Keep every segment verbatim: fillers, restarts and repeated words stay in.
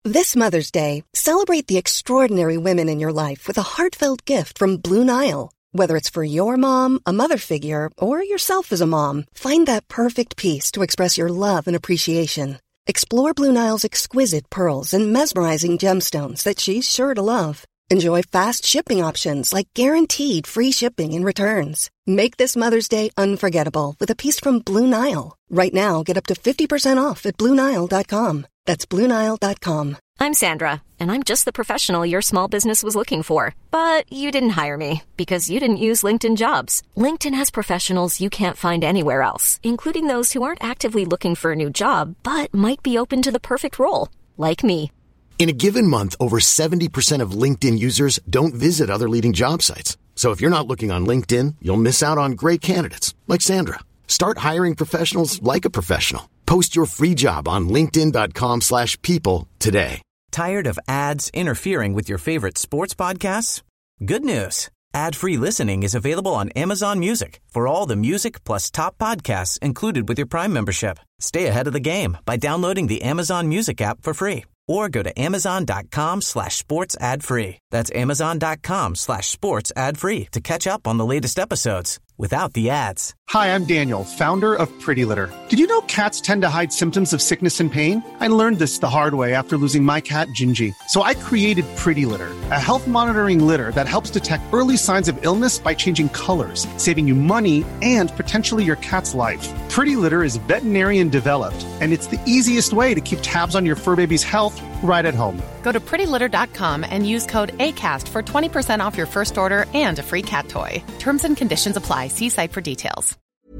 This Mother's Day, celebrate the extraordinary women in your life with a heartfelt gift from Blue Nile. Whether it's for your mom, a mother figure, or yourself as a mom, find that perfect piece to express your love and appreciation. Explore Blue Nile's exquisite pearls and mesmerizing gemstones that she's sure to love. Enjoy fast shipping options like guaranteed free shipping and returns. Make this Mother's Day unforgettable with a piece from Blue Nile. Right now, get up to fifty percent off at Blue Nile dot com. That's Blue Nile dot com. I'm Sandra, and I'm just the professional your small business was looking for. But you didn't hire me because you didn't use LinkedIn Jobs. LinkedIn has professionals you can't find anywhere else, including those who aren't actively looking for a new job, but might be open to the perfect role, like me. In a given month, over seventy percent of LinkedIn users don't visit other leading job sites. So if you're not looking on LinkedIn, you'll miss out on great candidates like Sandra. Start hiring professionals like a professional. Post your free job on linkedin dot com slash people today. Tired of ads interfering with your favorite sports podcasts? Good news. Ad-free listening is available on Amazon Music for all the music plus top podcasts included with your Prime membership. Stay ahead of the game by downloading the Amazon Music app for free or go to amazon dot com slash sports ad free. That's amazon dot com slash sports ad free to catch up on the latest episodes without the ads. Hi, I'm Daniel, founder of Pretty Litter. Did you know cats tend to hide symptoms of sickness and pain? I learned this the hard way after losing my cat, Gingy. So I created Pretty Litter, a health monitoring litter that helps detect early signs of illness by changing colors, saving you money and potentially your cat's life. Pretty Litter is veterinarian developed, and it's the easiest way to keep tabs on your fur baby's health right at home. Go to pretty litter dot com and use code ACAST for twenty percent off your first order and a free cat toy. Terms and conditions apply. See site for details.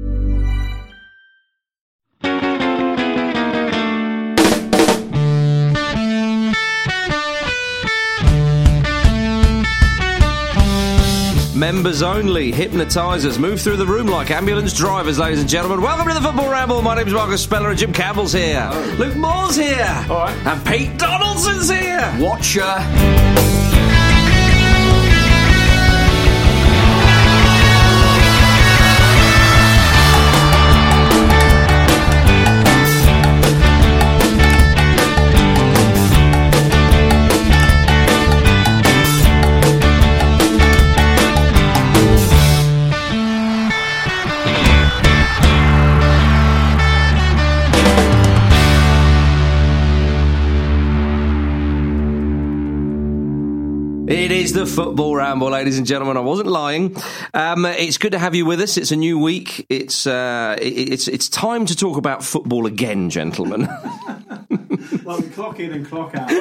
Members only, hypnotisers move through the room like ambulance drivers, ladies and gentlemen. Welcome to the Football Ramble. My name's Marcus Speller and Jim Campbell's here. Oh. Luke Moore's here. All right. And Pete Donaldson's here. Watcher. It is the Football Ramble, ladies and gentlemen. I wasn't lying. Um, it's good to have you with us. It's a new week. It's uh, it, it's it's time to talk about football again, gentlemen. Well, we clock in and clock out.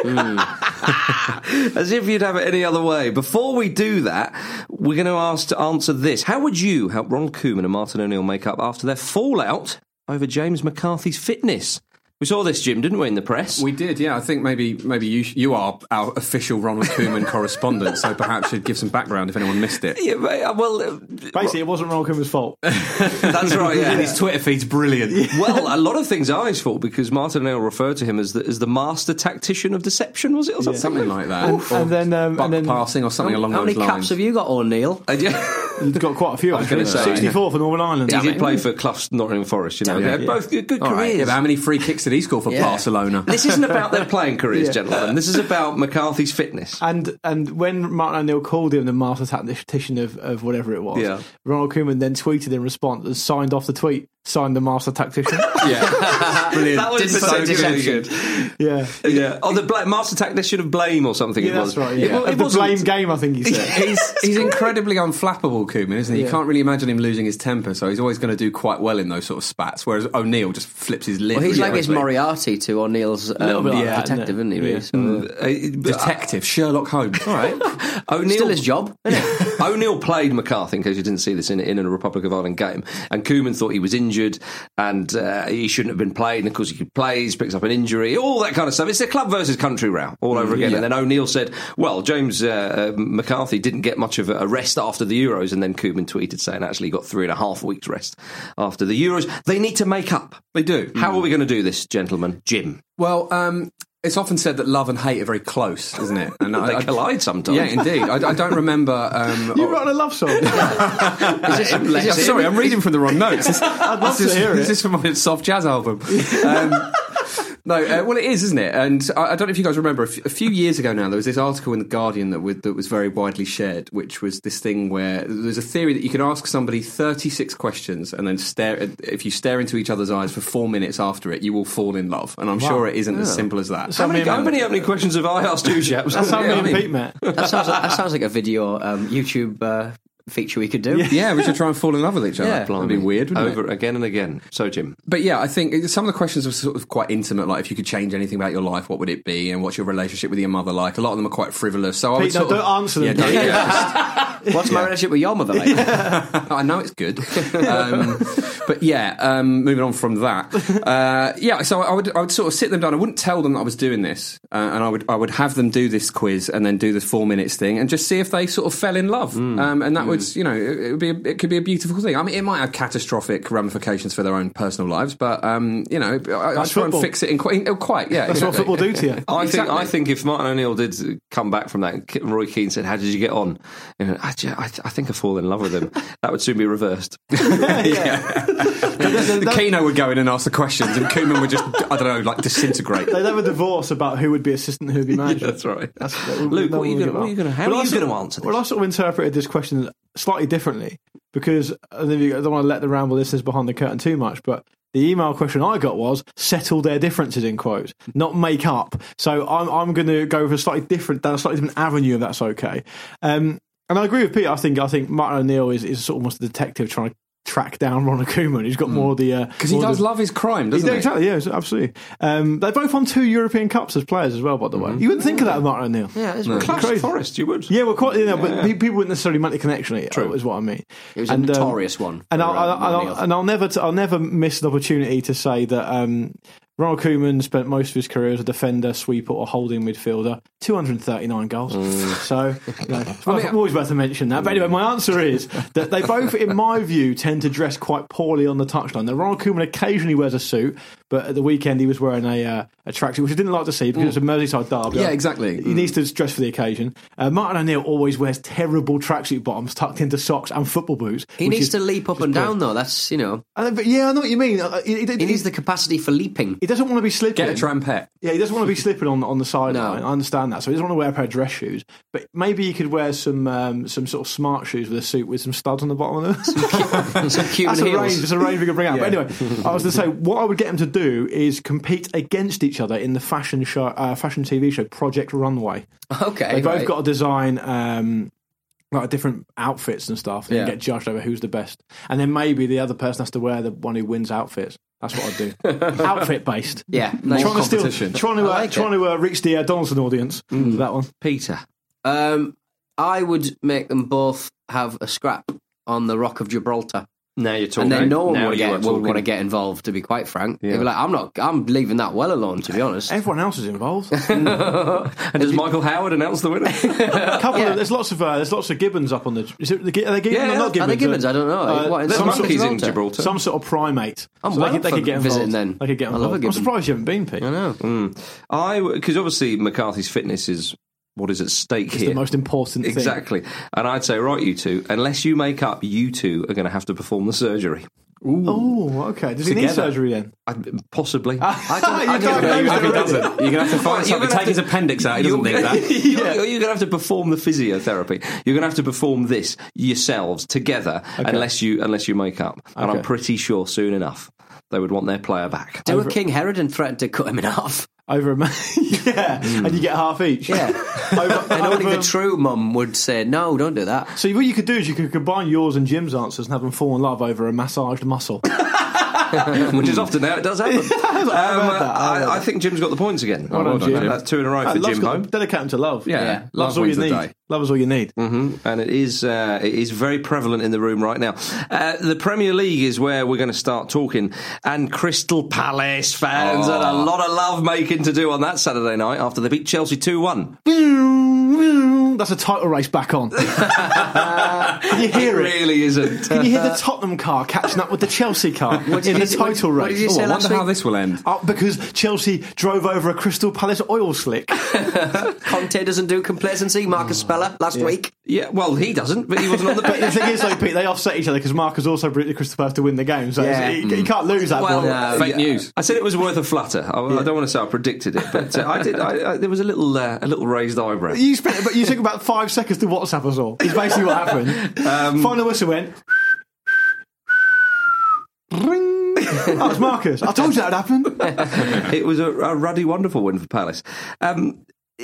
Mm. As if you'd have it any other way. Before we do that, we're going to ask to answer this. How would you help Ronald Koeman and Martin O'Neill make up after their fallout over James McCarthy's fitness? We saw this, Jim, didn't we, in the press? We did, yeah. I think maybe maybe you you are our official Ronald Koeman correspondent, so perhaps you'd give some background if anyone missed it. Yeah, well, uh, basically, it wasn't Ronald Koeman's fault. That's right. Yeah, and his Twitter feed's brilliant. Yeah. Well, a lot of things are his fault because Martin O'Neill referred to him as the as the master tactician of deception. Was it or something, yeah. something like that? And, and then, um, buck and then passing or something how, along how those lines. How many caps have you got, O'Neill? Uh, yeah. He's got quite a few. I was going to say sixty-four for Northern Ireland. He yeah, did I mean, play for Clough's Nottingham Forest. You know, yeah, they yeah. both good, good All careers. Right. Yeah, but how many free kicks did he score for yeah. Barcelona? This isn't about their playing careers, yeah. gentlemen. This is about McCarthy's fitness. And and when Martin O'Neill called him the master tactician of, of whatever it was, yeah. Ronald Koeman then tweeted in response and signed off the tweet. Signed the master tactician. Yeah, brilliant. That was so good. good. Yeah, yeah. Oh, the bla- master tactician of blame or something. Yeah, it was. That's right. Yeah. It, it the blame game, I think he said. he's he's incredibly unflappable, Koeman, isn't he? Yeah. You can't really imagine him losing his temper, so he's always going to do quite well in those sort of spats. Whereas O'Neill just flips his lid. Well, he's really like his Moriarty to O'Neill's um, like yeah, that, detective, isn't, isn't he? Yeah. Really? So, uh, detective Sherlock Holmes. All right. O'Neill still his job, isn't it? O'Neill played McCarthy, in case you didn't see this, in, in a Republic of Ireland game, and Koeman thought he was injured and uh, he shouldn't have been played, and of course he could play, he picks up an injury, all that kind of stuff. It's a club versus country row all over again. Yeah. And then O'Neill said, well, James uh, uh, McCarthy didn't get much of a rest after the Euros, and then Koeman tweeted saying actually he got three and a half weeks rest after the Euros. They need to make up. They do. How mm. are we going to do this, gentlemen? Jim? Well, um... it's often said that love and hate are very close, isn't it? And they I, collide I, sometimes. Yeah, indeed. I, I don't remember... Um, you wrote a love song. is this, is this, sorry, I'm reading from the wrong notes. Is, I'd love is this, to hear it. Is this from my soft jazz album? Um, No, uh, well, it is, isn't it? And I, I don't know if you guys remember, a, f- a few years ago now, there was this article in The Guardian that, would, that was very widely shared, which was this thing where there's a theory that you can ask somebody thirty-six questions and then stare, at, if you stare into each other's eyes for four minutes after it, you will fall in love. And I'm wow. sure it isn't yeah. as simple as that. How many, how many, how many questions have I asked you, chaps? That's how many Pete met. That sounds like, that sounds like a video um, YouTube uh, feature we could do. Yeah. yeah, we should try and fall in love with each other. Yeah. That'd be weird, wouldn't Over it? again and again. So, Jim. But yeah, I think some of the questions are sort of quite intimate, like if you could change anything about your life, what would it be? And what's your relationship with your mother like? A lot of them are quite frivolous. So I Pete, would sort no, of, don't answer them. Yeah, don't, yeah, What's my relationship with your mother like? Yeah. I know it's good. Um, but yeah, um, moving on from that. Uh, yeah, so I would I would sort of sit them down. I wouldn't tell them that I was doing this. Uh, and I would I would have them do this quiz and then do this four minutes thing and just see if they sort of fell in love. Mm. Um, and that mm. would, you know, it, it would be a, it could be a beautiful thing. I mean, it might have catastrophic ramifications for their own personal lives, but um, you know, I, I try and fix it in quite, in, quite yeah. That's exactly. what football do to you. I exactly. think I think if Martin O'Neill did come back from that, Roy Keane said, "How did you get on?" You know, I, I, I think I fall in love with him. That would soon be reversed. yeah. The Keno would go in and ask the questions, and Koeman would just, I don't know, like disintegrate. They'd have a divorce about who would be assistant, who would be manager. Yeah, that's right. That's, that Luke, no what are you going to? How are you going to answer this? Well, I sort of interpreted this question slightly differently because I don't want to let the Ramble listeners behind the curtain too much, but the email question I got was settle their differences in quotes, not make up. So I'm I'm going to go for a slightly different, down a slightly different avenue if that's okay. Um, and I agree with Pete. I think I think Martin O'Neill is, is sort of almost a detective trying to track down Ronald Koeman. He's got mm. more of the because uh, he does the, love his crime, doesn't he? he? Exactly, yeah, absolutely. Um, they're both on two European Cups as players as well, by the way. Mm-hmm. You wouldn't think of that of Martin O'Neill. Yeah, it's no. Clash Forest, you would. Yeah, well, quite. You know, yeah. But people wouldn't necessarily make the connection. True, is what I mean. It was a and, notorious um, one. And I'll, I'll, I'll, and I'll never, t- I'll never miss an opportunity to say that. Um, Ronald Koeman spent most of his career as a defender, sweeper, or holding midfielder. two hundred thirty-nine goals. Mm. So, you know, it's I mean, always worth to mention that. But anyway, my answer is that they both, in my view, tend to dress quite poorly on the touchline. Now, Ronald Koeman occasionally wears a suit, but at the weekend he was wearing a, uh, a tracksuit, which I didn't like to see because mm. it's a Merseyside derby. Yeah, exactly. He mm. needs to dress for the occasion. Uh, Martin O'Neill always wears terrible tracksuit bottoms tucked into socks and football boots. He needs is, to leap up and poor. down, though. That's, you know. Uh, but yeah, I know what you mean. Uh, he, he, he needs the capacity for leaping. He doesn't want to be slipping. Get a trampette. Yeah, he doesn't want to be slipping on on the sideline. No. I understand that. So he doesn't want to wear a pair of dress shoes. But maybe he could wear some um, some sort of smart shoes with a suit with some studs on the bottom of them. Some, some Cuban That's heels. a range. It's a range we can bring out. Yeah. But anyway, I was going to say what I would get him to do is compete against each other in the fashion show, uh, fashion T V show Project Runway. Okay, they both right. got to design. Um, like different outfits and stuff, and yeah. get judged over who's the best. And then maybe the other person has to wear the one who wins outfits. That's what I'd do. Outfit based. Yeah. More trying competition. To still, trying to, uh, like trying to uh, reach the uh, Donaldson audience. Mm. That one. Peter. Um, I would make them both have a scrap on the Rock of Gibraltar. Now you're talking. And then no one now would, get, would want to get involved, to be quite frank. Yeah. They'd be like, I'm not, I'm leaving that well alone, to be honest. Everyone else is involved. And does Michael Howard announce the winner? a couple yeah. of, there's lots of uh, there's lots of Gibbons up on the. Is it, are they Gibbons yeah, or yeah. not Gibbons? Are they Gibbons? I don't know. Uh, what, there's monkeys in Gibraltar. Some sort of primate. I'm so well they, could, they could get involved. Visiting then. They could get involved. I love a I'm surprised you haven't been, Pete. I know. Mm. I because obviously McCarthy's fitness is what is at stake it's here. The most important thing. Exactly. And I'd say, right, you two, unless you make up, you two are going to have to perform the surgery. Ooh. Oh, okay. Does Together. He need surgery then? I, possibly. I don't, I don't know if he doesn't. You're going to have to find something. Take to, his appendix out. He doesn't need that. You're, yeah. you're going to have to perform the physiotherapy. You're going to have to perform this yourselves together, okay. unless you unless you make up. And okay. I'm pretty sure soon enough they would want their player back. Do Over... a King Herod and threaten to cut him in half. Over a man, yeah, mm. and you get half each. Yeah, over, and only over... the true mum would say no, don't do that. So what you could do is you could combine yours and Jim's answers and have them fall in love over a massaged muscle. Which is often how it does happen. um, I, I, I think Jim's got the points again. Well done, Jim. That's two in a row uh, for Jim Home. Dedicate him to love. Yeah, yeah. Love's all you need. Day. Love is all you need. Mm-hmm. And it is uh, it is very prevalent in the room right now. Uh, the Premier League is where we're going to start talking. And Crystal Palace fans oh. had a lot of love making to do on that Saturday night after they beat Chelsea two one. that's a title race back on. Can you hear it? it? Really isn't. Can you hear the Tottenham car catching up with the Chelsea car in the title what race? did you say Oh, I last wonder how week? this will end. Oh, because Chelsea drove over a Crystal Palace oil slick. Conte doesn't do complacency. Marcus Speller last Yeah. week. Yeah, well, he doesn't, but he wasn't on the But the pitch. thing is, though, Pete, they offset each other because Marcus also beat the Crystal Palace to win the game, so Yeah. you, you can't lose that. Well, point. uh, Fake yeah. news. I said it was worth a flutter. I, I don't want to say I predicted it, but uh, I did. I, I, there was a little, uh, a little raised eyebrow. You spent, but you took about five seconds to WhatsApp us all. Is basically what happened. Um, Final whistle went. Ring. That was Marcus. I told you that would happen. It was a, a ruddy, wonderful win for Palace. Um,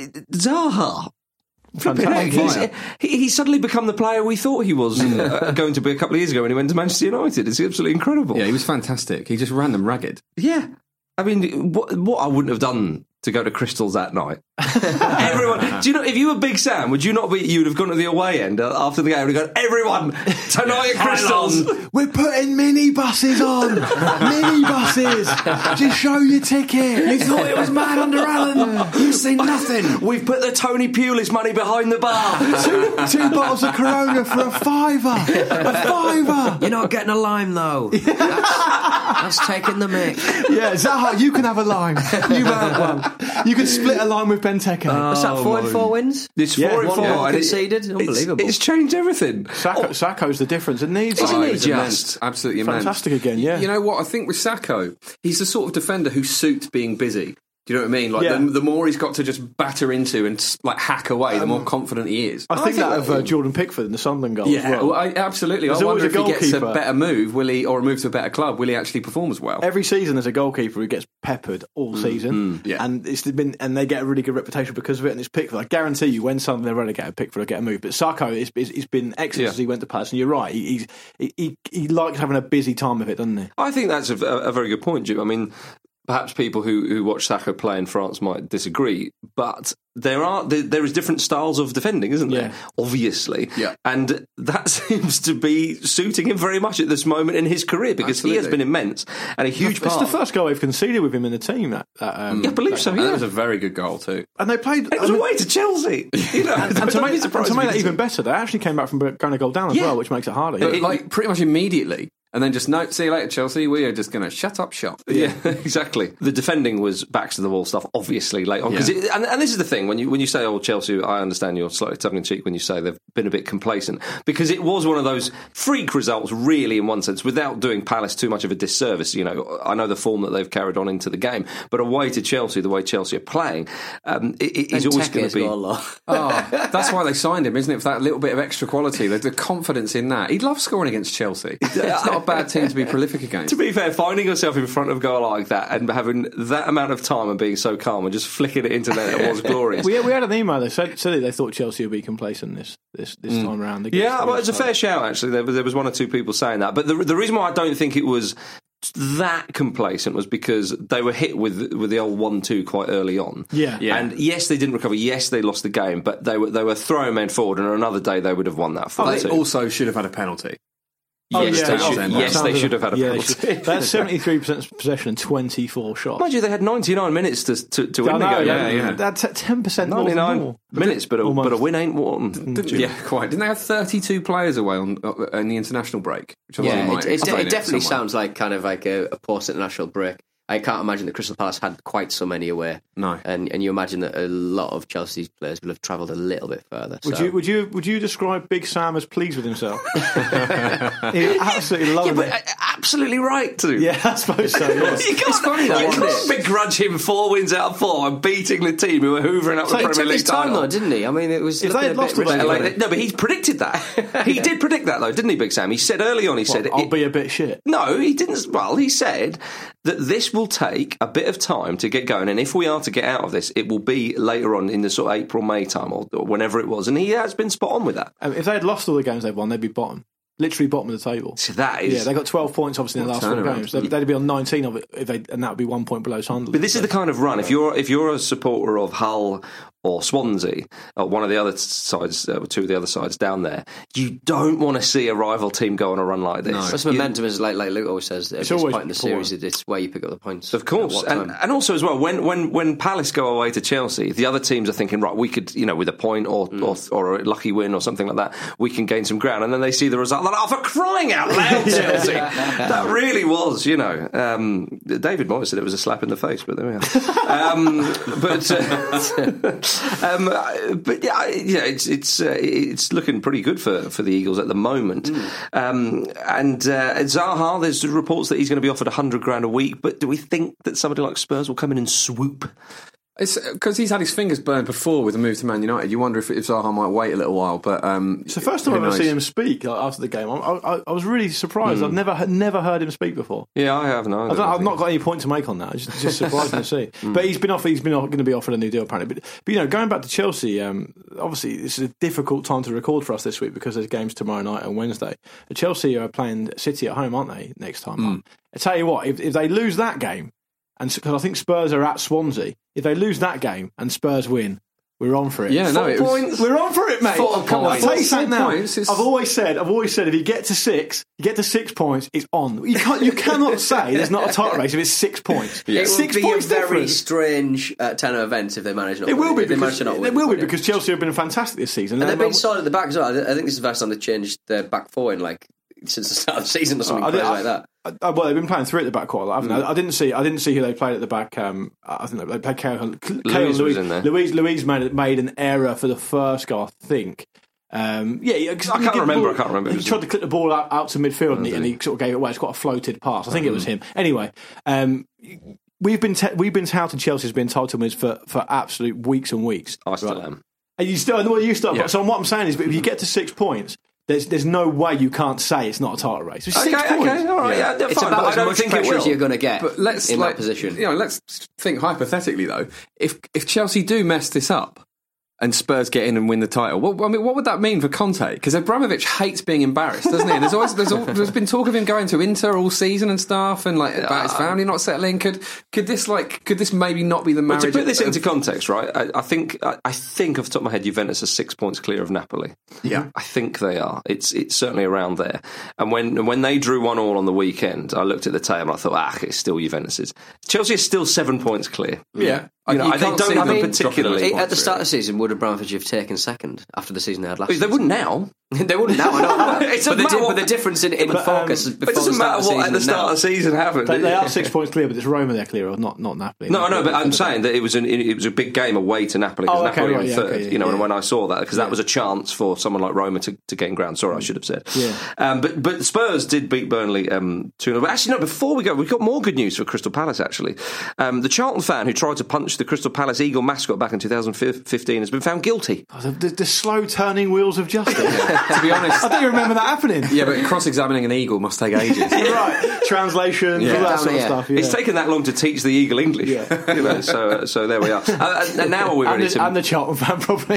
Zaha. Fantastic. He's, he, he's suddenly become the player we thought he was uh, going to be a couple of years ago when he went to Manchester United. It's absolutely incredible. Yeah, he was fantastic. He just ran them ragged. Yeah. I mean, what, what I wouldn't have done to go to Crystals that night. Everyone, do you know, if you were Big Sam, would you not be, you'd have gone to the away end after the game and gone, everyone, tonight at Crystals. We're putting mini buses on. Mini buses. Just show your ticket. You thought it was Mad Under Allen. You've seen nothing. We've put the Tony Pulis money behind the bar. Two, two bottles of Corona for a fiver. A fiver. You're not getting a lime though. That's, that's taking the mick. Yeah, Zaha, you can have a lime. You have one. You can split a line with Benteke. What's that? Four in four wins. It's Yeah, four and one four. goal and it- conceded. it's- Unbelievable. It's, changed everything. Sacco, Sacco's the difference. It needs. Isn't Oh, he it was just- immense. Absolutely immense. Fantastic again, yeah. You know what? I think with Sacco, he's the sort of defender who suits being busy. Do you know what I mean? Like Yeah. the, the more he's got to just batter into and like hack away, the more confident he is. I think that of uh, Jordan Pickford in the Sunderland goal Yeah, as well. well, I, absolutely. There's I wonder always if a he gets a goalkeeper. better move, will he, or a move to a better club, will he actually perform as well? Every season there's a goalkeeper who gets peppered all season, yeah. and it's been and they get a really good reputation because of it. And it's Pickford. I guarantee you, when Sunderland are relegated, Pickford will get a move. But Sacco, it's, it's, it's been excellent Yeah. since he went to Palace. And you're right, he, he's he, he he likes having a busy time of it, doesn't he? I think that's a, a very good point, Jim. I mean, perhaps people who, who watch Sacco play in France might disagree, but there are there, there is different styles of defending, isn't there? Yeah. Obviously, Yeah. and that seems to be suiting him very much at this moment in his career because he has Absolutely. been immense and a huge It's part. the first goal they've conceded with him in the team. That, that um, Yeah, I believe so. And Yeah, that was a very good goal too. and they played. it was I mean, away to Chelsea. You know, and to I'd make, be and surprised to if make he that didn't. even better, they actually came back from going to goal down as Yeah. well, which makes it harder. But Yeah. like pretty much immediately, and then just no, see you later, Chelsea. We are just going to shut up shop. Yeah, exactly. The defending was backs to the wall stuff, obviously, late on. Because Yeah. and, and this is the thing when you when you say, "Oh, Chelsea," I understand you're slightly tongue in cheek when you say they've been a bit complacent because it was one of those freak results, really, in one sense, without doing Palace too much of a disservice. You know, I know the form that they've carried on into the game, but away to Chelsea, the way Chelsea are playing, um, it, it is always going to be. Oh, that's why they signed him, isn't it? For that little bit of extra quality, the, the confidence in that. He'd love scoring against Chelsea. It's not a bad team to be prolific against. To be fair, finding yourself in front of a goal like that and having that amount of time and being so calm and just flicking it into there, it was glorious. we, we had an email that said, said they thought Chelsea would be complacent this this, this time round. against Yeah, the well, it's a West Ham. fair shout, actually. There was, there was one or two people saying that. But the, the reason why I don't think it was that complacent was because they were hit with with the old one two quite early on. Yeah. Yeah. And yes, they didn't recover. Yes, they lost the game. But they were, they were throwing men forward, and on another day they would have won that four two. They also should have had a penalty. Oh, yes, yeah, they oh, should, that yes, sounds they like- should have had a yeah, they penalty. should. They had seventy-three percent possession and twenty-four shots. Mind you, they had ninety-nine minutes to, to, to win I the know, game. yeah, yeah. That's ten percent more than ninety-nine more. minutes, but a, Almost. but a win ain't one. Didn't, yeah, quite. Didn't they have thirty-two players away on uh, in the international break? Which I thought Yeah, they might it, it, explain it definitely somewhere. sounds like kind of like a, a post-international break. I can't imagine that Crystal Palace had quite so many away. No. And and you imagine that a lot of Chelsea's players will have travelled a little bit further. Would so. you would you would you describe Big Sam as pleased with himself? He absolutely Yeah, loving but it. uh, absolutely right to. Yeah, I suppose so. Yeah. You can't, It's funny though, you isn't can't it? begrudge him four wins out of four and beating the team who were hoovering up So the it Premier took League his time title. though, didn't he? I mean, it was If they looking had a lost bit the risky. game, Like, no, but he predicted that. He did predict that, though, didn't he, Big Sam? He said early on, he said... I'll it- be a bit shit. No, he didn't. Well, he said that this will take a bit of time to get going, and if we are to get out of this, it will be later on in the sort of April, May time, or, or whenever it was. And he has been spot on with that. Um, if they had lost all the games they've won, they'd be bottom. Literally bottom of the table. So that is... Yeah, they got twelve points obviously in the What last four turnaround. games. They'd, they'd be on nineteen of it, if they, and that would be one point below Sunderland. But this is the kind of run. If you're if you're a supporter of Hull or Swansea, or one of the other sides, uh, two of the other sides down there, you don't want to see a rival team go on a run like this. No. This momentum is like like Luke always says. At It's this always point in the important. series, it's where you pick up the points. Of course, at what and, time. and also as well, when, when when Palace go away to Chelsea, the other teams are thinking, right, we could, you know, with a point or mm. or, or a lucky win or something like that, we can gain some ground, and then they see the result. They're like, oh, for crying out loud, Chelsea! That really was, you know. Um, David Moyes said it was a slap in the face, but there we are. um, but uh, um, but yeah, yeah, it's it's uh, it's looking pretty good for, for the Eagles at the moment. Mm. Um, and uh, Zaha, there's reports that he's going to be offered a hundred grand a week. But do we think that somebody like Spurs will come in and swoop? It's because he's had his fingers burned before with a move to Man United. You wonder if, if Zaha might wait a little while, but um, it's the first time I've ever seen him speak like, after the game. I, I, I was really surprised. Mm. I've never never heard him speak before. Yeah, I have. No, I I don't, I've not got any point to make on that. It's just, just surprising to see. Mm. But he's been offered. He's been going to be offered a new deal apparently. But, but you know, going back to Chelsea, um, obviously this is a difficult time to record for us this week because there's games tomorrow night and Wednesday. But Chelsea are playing City at home, aren't they? Next time. Mm. I tell you what, if, if they lose that game. And because I think Spurs are at Swansea, if they lose that game and Spurs win, we're on for it. Yeah, Four no, it points. Was... We're on for it, mate. Four Come on, points. I'll now. Points, it's... I've always said, I've always said, if you get to six, you get to six points, it's on. You can't, you cannot say there's not a title race if it's six points. Yeah. It six will be points a very difference. strange uh, tenor of events if they manage not. It will be if they because to not win, it will be yeah. because Chelsea have been fantastic this season, and they've been solid at the back as well. I think this is the first time they've changed their back four in like since the start of the season or something I, crazy I, like that. I, well, they've been playing three at the back quite a lot, haven't Mm. they? I didn't see. I didn't see who they played at the back. Um, I think they played Kale. Louise was in there. Louise, Louise made made an error for the first goal, I think. Um, yeah, I can't remember. Ball, I can't remember. He tried to clip the ball out, out to midfield, and he, and he sort of gave it away. It's quite a floated pass. I think mm. it was him. Anyway, um, we've been te- we've been touting Chelsea as being title winners for for absolute weeks and weeks. I still right? am. And you still, well, you still. Yeah. So what I'm saying is, but if you get to six points. There's there's no way you can't say it's not a title race. It's okay, six okay, points. all right, yeah, yeah, it's fine, about but as I don't much think it pressure as will. you're going to get but let's, in like, that position. You know, let's think hypothetically though. If if Chelsea do mess this up and Spurs get in and win the title, what I mean, what would that mean for Conte? Because Abramovich hates being embarrassed, doesn't he? And there's always there's, all, there's been talk of him going to Inter all season and stuff, and like about his family not settling. Could could this like could this maybe not be the marriage? But to put this of, into context, right? I, I think I, I think off the top of my head, Juventus are six points clear of Napoli. Yeah, I think they are. It's it's certainly around there. And when when they drew one all on the weekend, I looked at the table. and I thought, ah, it's still Juventus's. Chelsea is still seven points clear. Yeah. You know, You they can't don't see have them a dropping particularly. those At points, the start really. of the season, would Abramovich have taken second after the season they had last They season? wouldn't now. They wouldn't now, I know. It but, doesn't the, matter di- what- but the difference in, in But, focus um, before But it doesn't the start matter of the what season at the and start now. of the season happened. They, they are six points clear, but it's Roma they're clear of, not not Napoli. No, no, but I'm saying that it was an, it was a big game away to Napoli because Oh, okay, Napoli were right, in yeah, third. okay, yeah, you know, yeah. and when I saw that, because Yeah. that was a chance for someone like Roma to, to gain ground. Sorry, I should have said. Yeah. Um, but but Spurs did beat Burnley um, two nil. But actually, no. Before we go, we've got more good news for Crystal Palace. Actually, um, the Charlton fan who tried to punch the Crystal Palace Eagle mascot back in two thousand fifteen has been found guilty. Oh, the, the, the slow turning wheels of justice. To be honest, I don't remember that happening. yeah, but cross-examining an eagle must take ages. Right, translation, Yeah. all that Down sort of here. stuff. Yeah. It's taken that long to teach the Eagle English. Yeah. You know, so uh, so there we are. Uh, and now are we and, ready the, to? and the Charlton fan, probably.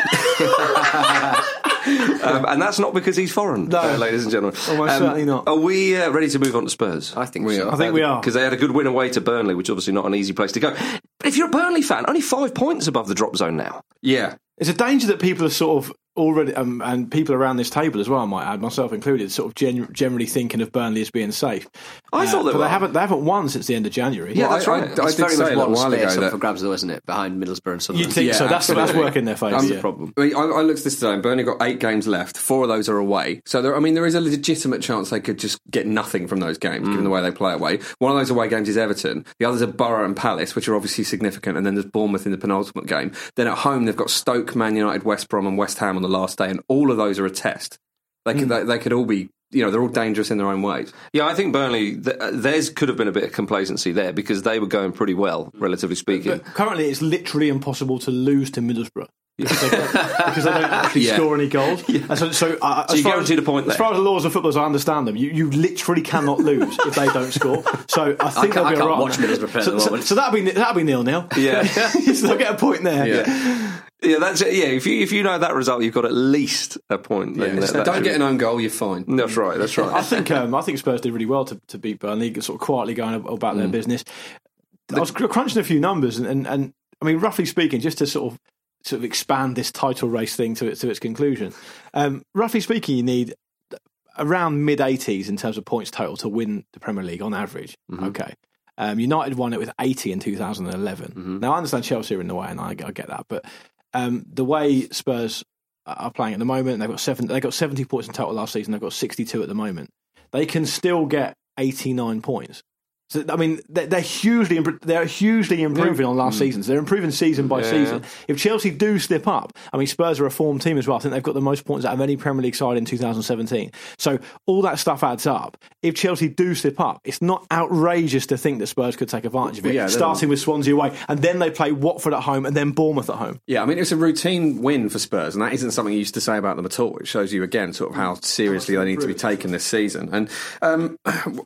um, and that's not because he's foreign, No. uh, ladies and gentlemen. Almost certainly not. Are we uh, ready to move on to Spurs? I think We so. are. I think we are. Because they had a good win away to Burnley, which is obviously not an easy place to go. But if you're a Burnley fan, only five points above the drop zone now. Yeah. It's a danger that people are sort of already, um, and people around this table as well, I might add, myself included, sort of gen- generally thinking of Burnley as being safe. I thought they but were. they haven't. They haven't won since the end of January. Yeah, Well, that's I, right. I, I It's did very say much a little one while space ago up that for grabs, though, isn't it? Behind Middlesbrough and Sunderland. You'd think Yeah, so. That's, that's absolutely. working their favour. Um, Yeah. problem. I, mean, I, I looked at this today, and Burnley got eight games left. Four of those are away. So, there, I mean, there is a legitimate chance they could just get nothing from those games, given the way they play away. One of those away games is Everton. The others are Borough and Palace, which are obviously significant. And then there's Bournemouth in the penultimate game. Then at home, they've got Stoke, Man United, West Brom, and West Ham on the last day. And all of those are a test. They could, they, they could all be, you know, they're all dangerous in their own ways. Yeah, I think Burnley, th- theirs could have been a bit of complacency there because they were going pretty well, relatively speaking. But currently, it's literally impossible to lose to Middlesbrough. Because they, because they don't actually Yeah. score any goals. And so, so, uh, So as you're far guaranteed as, a point As there. far as the laws of football, as I understand them, you, you literally cannot lose if they don't score. So I think can't- they'll I be can't all right. watch Middlesbrough play at so, the so, moment. so that'll be that'll be nil nil. Yeah. So they'll get a point there. Yeah. Yeah, that's it. Yeah, if you if you know that result, you've got at least a point. Then Yeah, that, so that don't should- get an own goal, you're fine. That's right. That's right. I think um, I think Spurs did really well to, to beat Burnley, sort of quietly going about their business. I was cr- crunching a few numbers, and, and, and I mean, roughly speaking, just to sort of sort of expand this title race thing to its to its conclusion. Um, roughly speaking, you need around mid eighties in terms of points total to win the Premier League on average. Mm-hmm. Okay. Um, United won it with eighty in two thousand eleven. Mm-hmm. Now, I understand Chelsea are in the way, and I, I get that. But um, the way Spurs are playing at the moment, they've got seven, they got seventy points in total last season. They've got sixty-two at the moment. They can still get eighty-nine points. So, I mean, they're, they're hugely they're hugely improving on last mm. season. So they're improving season by yeah. season. If Chelsea do slip up, I mean, Spurs are a form team as well. I think they've got the most points out of any Premier League side in two thousand seventeen. So all that stuff adds up. If Chelsea do slip up, it's not outrageous to think that Spurs could take advantage of it, yeah, starting with Swansea away, and then they play Watford at home and then Bournemouth at home. Yeah, I mean, it's a routine win for Spurs, and that isn't something you used to say about them at all. It shows you, again, sort of how seriously they need to be taken this season. And um,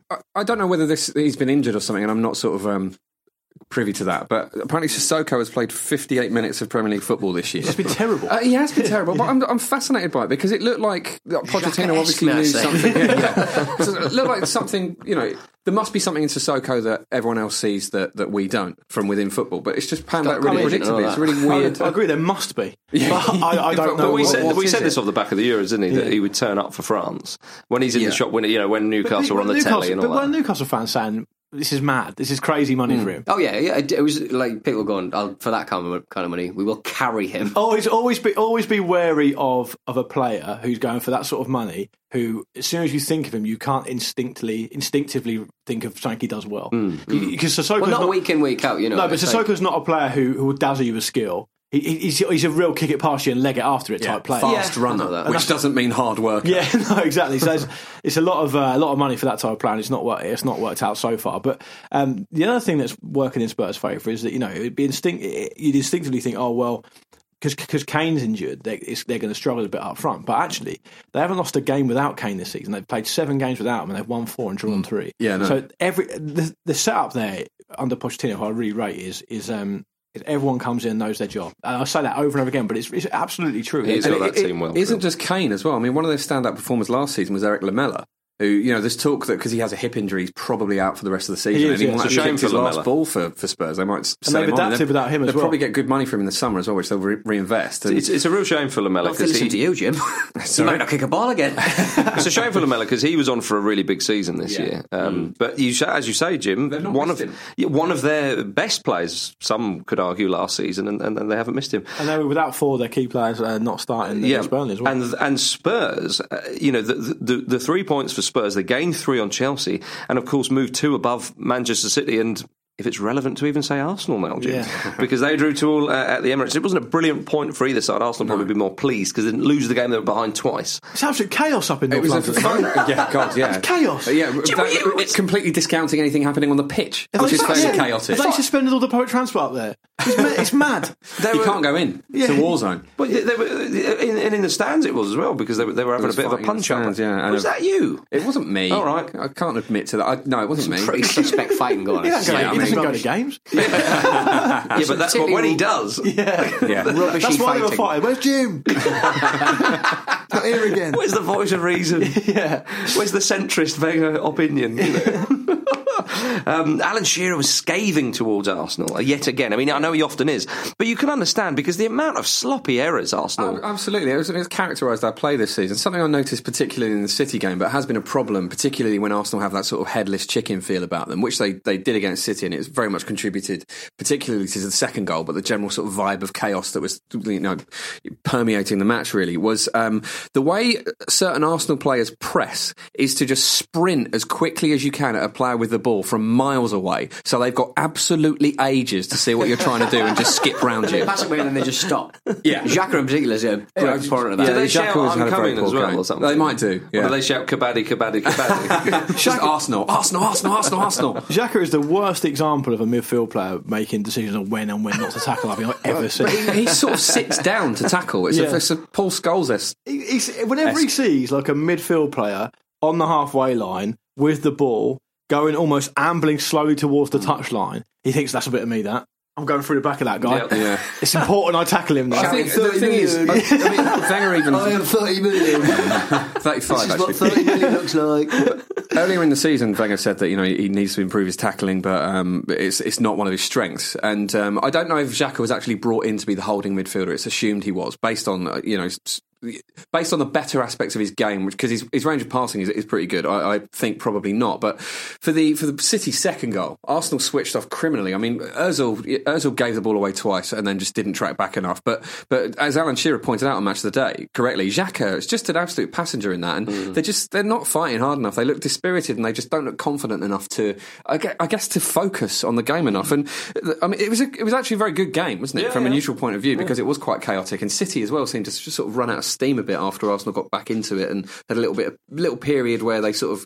I don't know whether this he's been injured or something, and I'm not sort of um, privy to that, but apparently Sissoko has played fifty-eight minutes of Premier League football this year. It's been terrible. Uh, he has been terrible, but I'm, I'm fascinated by it because it looked like Pochettino obviously knew something. Yeah, yeah. So it looked like something, you know, there must be something in Sissoko that everyone else sees that, that we don't from within football, but it's just panned out really predictably. It's really weird. I agree, there must be. Yeah. But I, I don't but, know. But we what, said, what we said this it? off the back of the Euros, didn't he? Yeah. That he would turn up for France when he's in yeah. the shop, when you know when Newcastle were on the Newcastle, telly and all but that. But when Newcastle fans saying, this is mad. This is crazy money mm. for him. Oh yeah, yeah. It was like people going, oh, for that kind of kind of money, we will carry him. Always, always be, always be wary of of a player who's going for that sort of money. Who, as soon as you think of him, you can't instinctively instinctively think of something he does well. Because mm. Sissoko's well, not, not week in week out, you know. No, but Sissoko's like, not a player who who will dazzle you with skill. He, he's, he's a real kick it past you and leg it after it yeah, type player. Fast yeah. runner, that. Which doesn't mean hard work. Yeah, no, exactly. So it's, it's a lot of uh, a lot of money for that type of player. And it's not worked. It's not worked out so far. But um, the other thing that's working in Spurs' favour is that you know it'd be instinct. You'd instinctively think, oh well, because because Kane's injured, they, they're going to struggle a bit up front. But actually, they haven't lost a game without Kane this season. They've played seven games without him, and they've won four and drawn mm. three. Yeah, no. So every the, the setup there under Pochettino, who I really rate, is is. Um, Everyone comes in and knows their job. And I say that over and over again, but it's, it's absolutely true. He's got that team well. It isn't just Kane as well. I mean, one of their stand-up performers last season was Eric Lamela, who, you know, there's talk that because he has a hip injury, he's probably out for the rest of the season. He is, and he yeah. might It's have a kicked his last ball for, for Spurs. They might sell and they've him adapted on. without him as they'll well. probably get good money for him in the summer as well, which they'll re- reinvest. And it's, it's a real shame for Lamela. Not listen he, to you, Jim. He might not kick a ball again. It's a shame for Lamela because he was on for a really big season this yeah. year. Um, mm. But you, as you say, Jim, one of yeah, one of their best players, some could argue, last season, and, and, and they haven't missed him. And they were without four of their key players uh, not starting yeah. against Burnley as well. And, and Spurs, uh, you know, the, the, the three points for Spurs, they gained three on Chelsea, and of course moved two above Manchester City, and if it's relevant to even say Arsenal now, Jim, yeah. because they drew two all uh, at the Emirates. It wasn't a brilliant point for either side. Arsenal no. probably be more pleased because they didn't lose the game; they were behind twice. It's absolute chaos up in North it was London. A fun, yeah, God, yeah, it's chaos. Uh, yeah, that, it's completely discounting anything happening on the pitch, Have which is fairly yeah. chaotic. Have they suspended all the public transport up there? It's mad. It's mad. You were, can't go in. Yeah. It's a war zone. But they were, in, in, in the stands it was as well because they were, they were having a bit of a punch up. Yeah, was that you? It wasn't me. All right, I can't admit to that. I, no, it wasn't me. Pretty suspect fighting going on. He doesn't, go, yeah, he doesn't I mean, go to games. yeah, but that's what when he does. Yeah, yeah. Rubbishy that's why they were fighting. fighting. Where's Jim? Not here again. Where's the voice of reason? yeah. Where's the centrist Wenger opinion? You know? um, Alan Shearer was scathing towards Arsenal yet again. I mean, I know he often is, but you can understand because the amount of sloppy errors Arsenal. Oh, absolutely, it was, it was characterised our play this season. Something I noticed particularly in the City game, but has been a problem, particularly when Arsenal have that sort of headless chicken feel about them, which they, they did against City, and it's very much contributed, particularly to the second goal, but the general sort of vibe of chaos that was, you know, permeating the match really was um, the way certain Arsenal players press is to just sprint as quickly as you can at a player with the ball from miles away, so they've got absolutely ages to see what you're trying to do and just skip round you. Basically, and then they just stop. Yeah, Xhaka in particular is a great yeah, part of that. Do they yeah, shout "I'm coming" as well, game. or something? They might do. Yeah. Or do they shout "Kabaddi, Kabaddi, Kabaddi"? Just Arsenal, Arsenal, Arsenal, Arsenal, Arsenal. Xhaka is the worst example of a midfield player making decisions on when and when not to tackle I've ever seen. He, he sort of sits down to tackle. It's, yeah. a, it's a Paul Scholes. He, he's, whenever he sees like a midfield player on the halfway line with the ball going almost ambling slowly towards the touchline, he thinks that's a bit of me. That I'm going through the back of that guy. Yep. Yeah. It's important I tackle him now. I think the thing is, I, I mean, Wenger even I am thirty million. thirty-five. This is actually. what thirty million looks like. Earlier in the season, Wenger said that you know he needs to improve his tackling, but um, it's it's not one of his strengths. And um, I don't know if Xhaka was actually brought in to be the holding midfielder. It's assumed he was, based on uh, you know. Based on the better aspects of his game, which because his, his range of passing is, is pretty good, I, I think probably not. But for the for the City's second goal, Arsenal switched off criminally. I mean, Ozil Ozil gave the ball away twice and then just didn't track back enough. But but as Alan Shearer pointed out on Match of the Day correctly, Xhaka is just an absolute passenger in that, and mm. they're just they're not fighting hard enough. They look dispirited and they just don't look confident enough to, I guess, I guess to focus on the game enough. And I mean, it was a, it was actually a very good game, wasn't it, yeah, from yeah. a neutral point of view, because yeah. it was quite chaotic. And City as well seemed to just sort of run out of steam a bit after Arsenal got back into it, and had a little bit, little period where they sort of,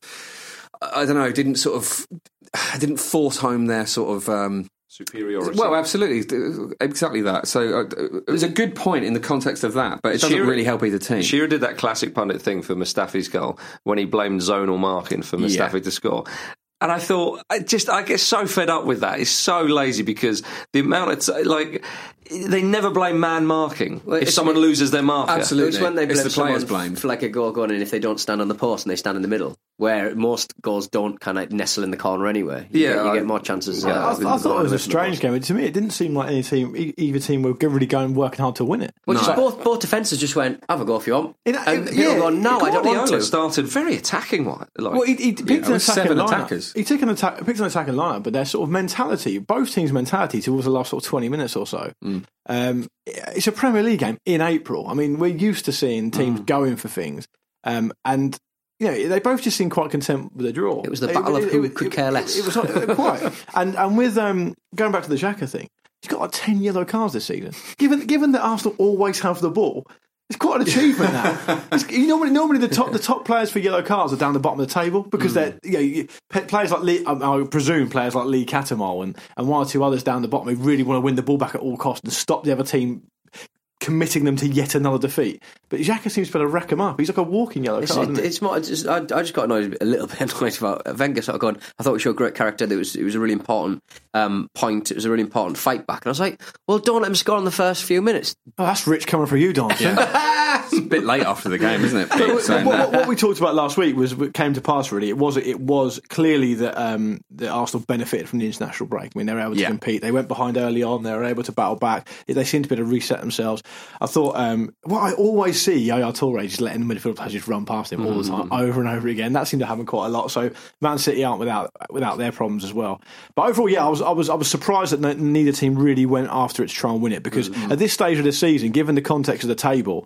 I don't know, didn't sort of, didn't force home their sort of um, superiority. Well, absolutely, exactly that. So uh, it was a good point in the context of that, but it doesn't Shearer, really help either team. Shearer did that classic pundit thing for Mustafi's goal when he blamed zonal marking for Mustafi yeah. to score. And I thought, I just, I get so fed up with that. It's so lazy because the amount of, t- like, they never blame man marking well, if someone loses their marker. Absolutely. It's when they blame the players blamed for like a goal going in if they don't stand on the post and they stand in the middle, where most goals don't kind of nestle in the corner anyway. You yeah, get, you I, get more chances. Yeah, uh, I, I thought it was a strange game. To me, it didn't seem like any team, either team were really going working hard to win it. Well, no. just both both defences just went, have a go if you want. It, and it, people yeah, go, no, I don't want to. Started very attacking. Like, well, he, he picked yeah, an attacking seven lineup. attackers. He took an attack, picked an attacking lineup, but their sort of mentality, both teams' mentality towards the last sort of twenty minutes or so. Mm. Um, it's a Premier League game in April. I mean, we're used to seeing teams mm. going for things, um, and you know, they both just seemed quite content with a draw. It was the battle it, of who it, could it, care less. It, it was uh, quite, and and with um, going back to the Xhaka thing, he's got like ten yellow cards this season. Given given that Arsenal always have the ball, it's quite an achievement now. It's, you normally normally the top the top players for yellow cards are down the bottom of the table because mm. they're you know, players like Lee, I, I presume players like Lee Cattermole and, and one or two others down the bottom who really want to win the ball back at all costs and stop the other team committing them to yet another defeat. But Xhaka seems to be able to wreck him up. He's like a walking yellow it's, card. It, isn't it's more. It's just, I, I just got annoyed a little bit annoyed about Wenger sort of going, I thought we showed great character. That was it was a really important um, point. It was a really important fight back. And I was like, well, don't let him score in the first few minutes. Oh, that's rich coming from you, Don. Yeah. It's a bit late after the game, isn't it? Pete, what, what, what we talked about last week was what came to pass. Really, it was it was clearly that um, that Arsenal benefited from the international break. I mean, they were able to yeah. compete. They went behind early on. They were able to battle back. They seemed to be able to reset themselves. I thought. Um, what I always see Yaya Toure just letting the midfield players just run past him all the time, mm-hmm. over and over again. That seemed to happen quite a lot. So Man City aren't without without their problems as well. But overall, yeah, I was I was I was surprised that neither team really went after it to try and win it because mm-hmm. at this stage of the season, given the context of the table.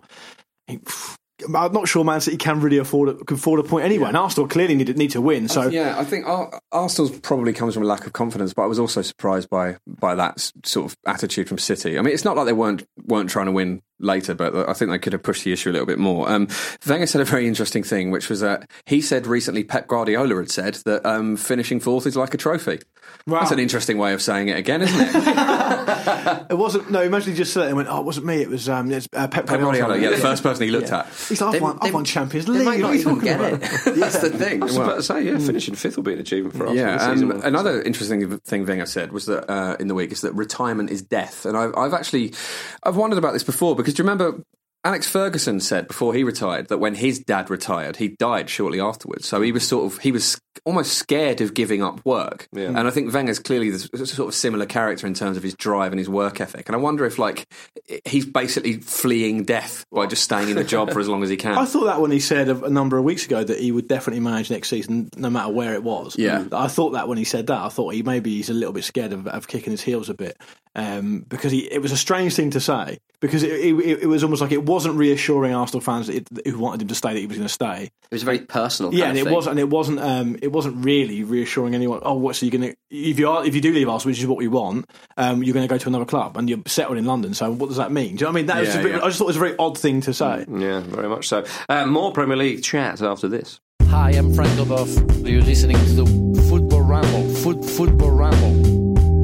I'm not sure Man City can really afford can afford a point anyway, yeah. and Arsenal clearly need, need to win. So yeah, I think Arsenal's probably comes from a lack of confidence, but I was also surprised by by that sort of attitude from City. I mean, it's not like they weren't weren't trying to win later, but I think they could have pushed the issue a little bit more. Um, Wenger said a very interesting thing, which was that he said recently Pep Guardiola had said that um, finishing fourth is like a trophy. Wow. That's an interesting way of saying it again, isn't it? It wasn't. No, imagine he just said it and went, "Oh, it wasn't me. It was um, it's, uh, Pep, Pep Guardiola." Yeah, the first person he looked yeah. at. He's like, "I've won, I've won Champions League." They might not even get it. That's the thing. I was about to say, yeah, finishing fifth will be an achievement for Arsenal. Yeah, um, another interesting thing Wenger said was that uh, in the week is that retirement is death, and I've, I've actually I've wondered about this before because do you remember? Alex Ferguson said before he retired that when his dad retired, he died shortly afterwards. So he was sort of he was almost scared of giving up work. Yeah. And I think Wenger's clearly this sort of similar character in terms of his drive and his work ethic. And I wonder if like he's basically fleeing death by just staying in the job for as long as he can. I thought that when he said a number of weeks ago that he would definitely manage next season, no matter where it was. Yeah, I thought that when he said that, I thought he maybe he's a little bit scared of, of kicking his heels a bit. Um, because he, it was a strange thing to say because it, it, it was almost like it wasn't reassuring Arsenal fans that it, who wanted him to stay that he was going to stay. It was a very personal. Yeah, kind and of it thing. wasn't. And it wasn't. Um, it wasn't really reassuring anyone. Oh, what? So you're going to if you are if you do leave Arsenal, which is what we want, um, you're going to go to another club and you're settled in London. So what does that mean? Do you know what I mean? That was yeah, a bit, yeah. I just thought it was a very odd thing to say. Yeah, very much so. Uh, more Premier League chat after this. Hi, I'm Frank Leboeuf. You're listening to the Football Ramble. Foot Football Ramble.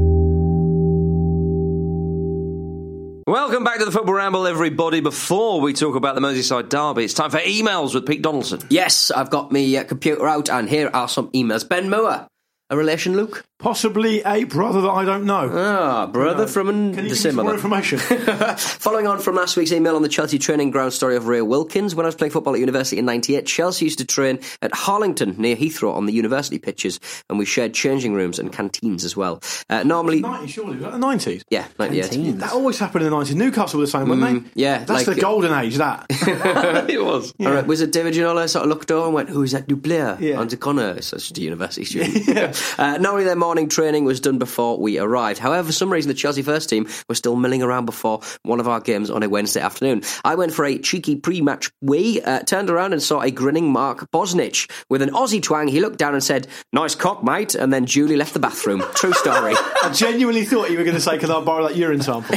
Welcome back to the Football Ramble, everybody. Before we talk about the Merseyside derby, it's time for emails with Pete Donaldson. Yes, I've got my uh, computer out, and here are some emails. Ben Moore A relation, Luke? Possibly a brother that I don't know. Ah, brother from an Can you give me some dissimilar. more information? Following on from last week's email on the Chelsea training ground story of Ray Wilkins, when I was playing football at university in ninety-eight, Chelsea used to train at Harlington near Heathrow on the university pitches, and we shared changing rooms and canteens as well. Uh, normally, nineties, surely. Was that the nineties? yeah, ninety-eight. That always happened in the nineties. Newcastle were the same, weren't they? yeah, That's like- the golden age, that. It was. All right, was it David Ginola sort of looked over and went, "Who is that new player?" Yeah. And Connor, so it's just a university student. uh, normally their morning training was done before we arrived. However, for some reason the Chelsea first team was still milling around before one of our games on a Wednesday afternoon. I went for a cheeky pre-match wee, uh, turned around and saw a grinning Mark Bosnich. With an Aussie twang, he looked down and said, "Nice cock, mate," and then duly left the bathroom. True story. I genuinely thought you were going to say, "Can I borrow that urine sample?"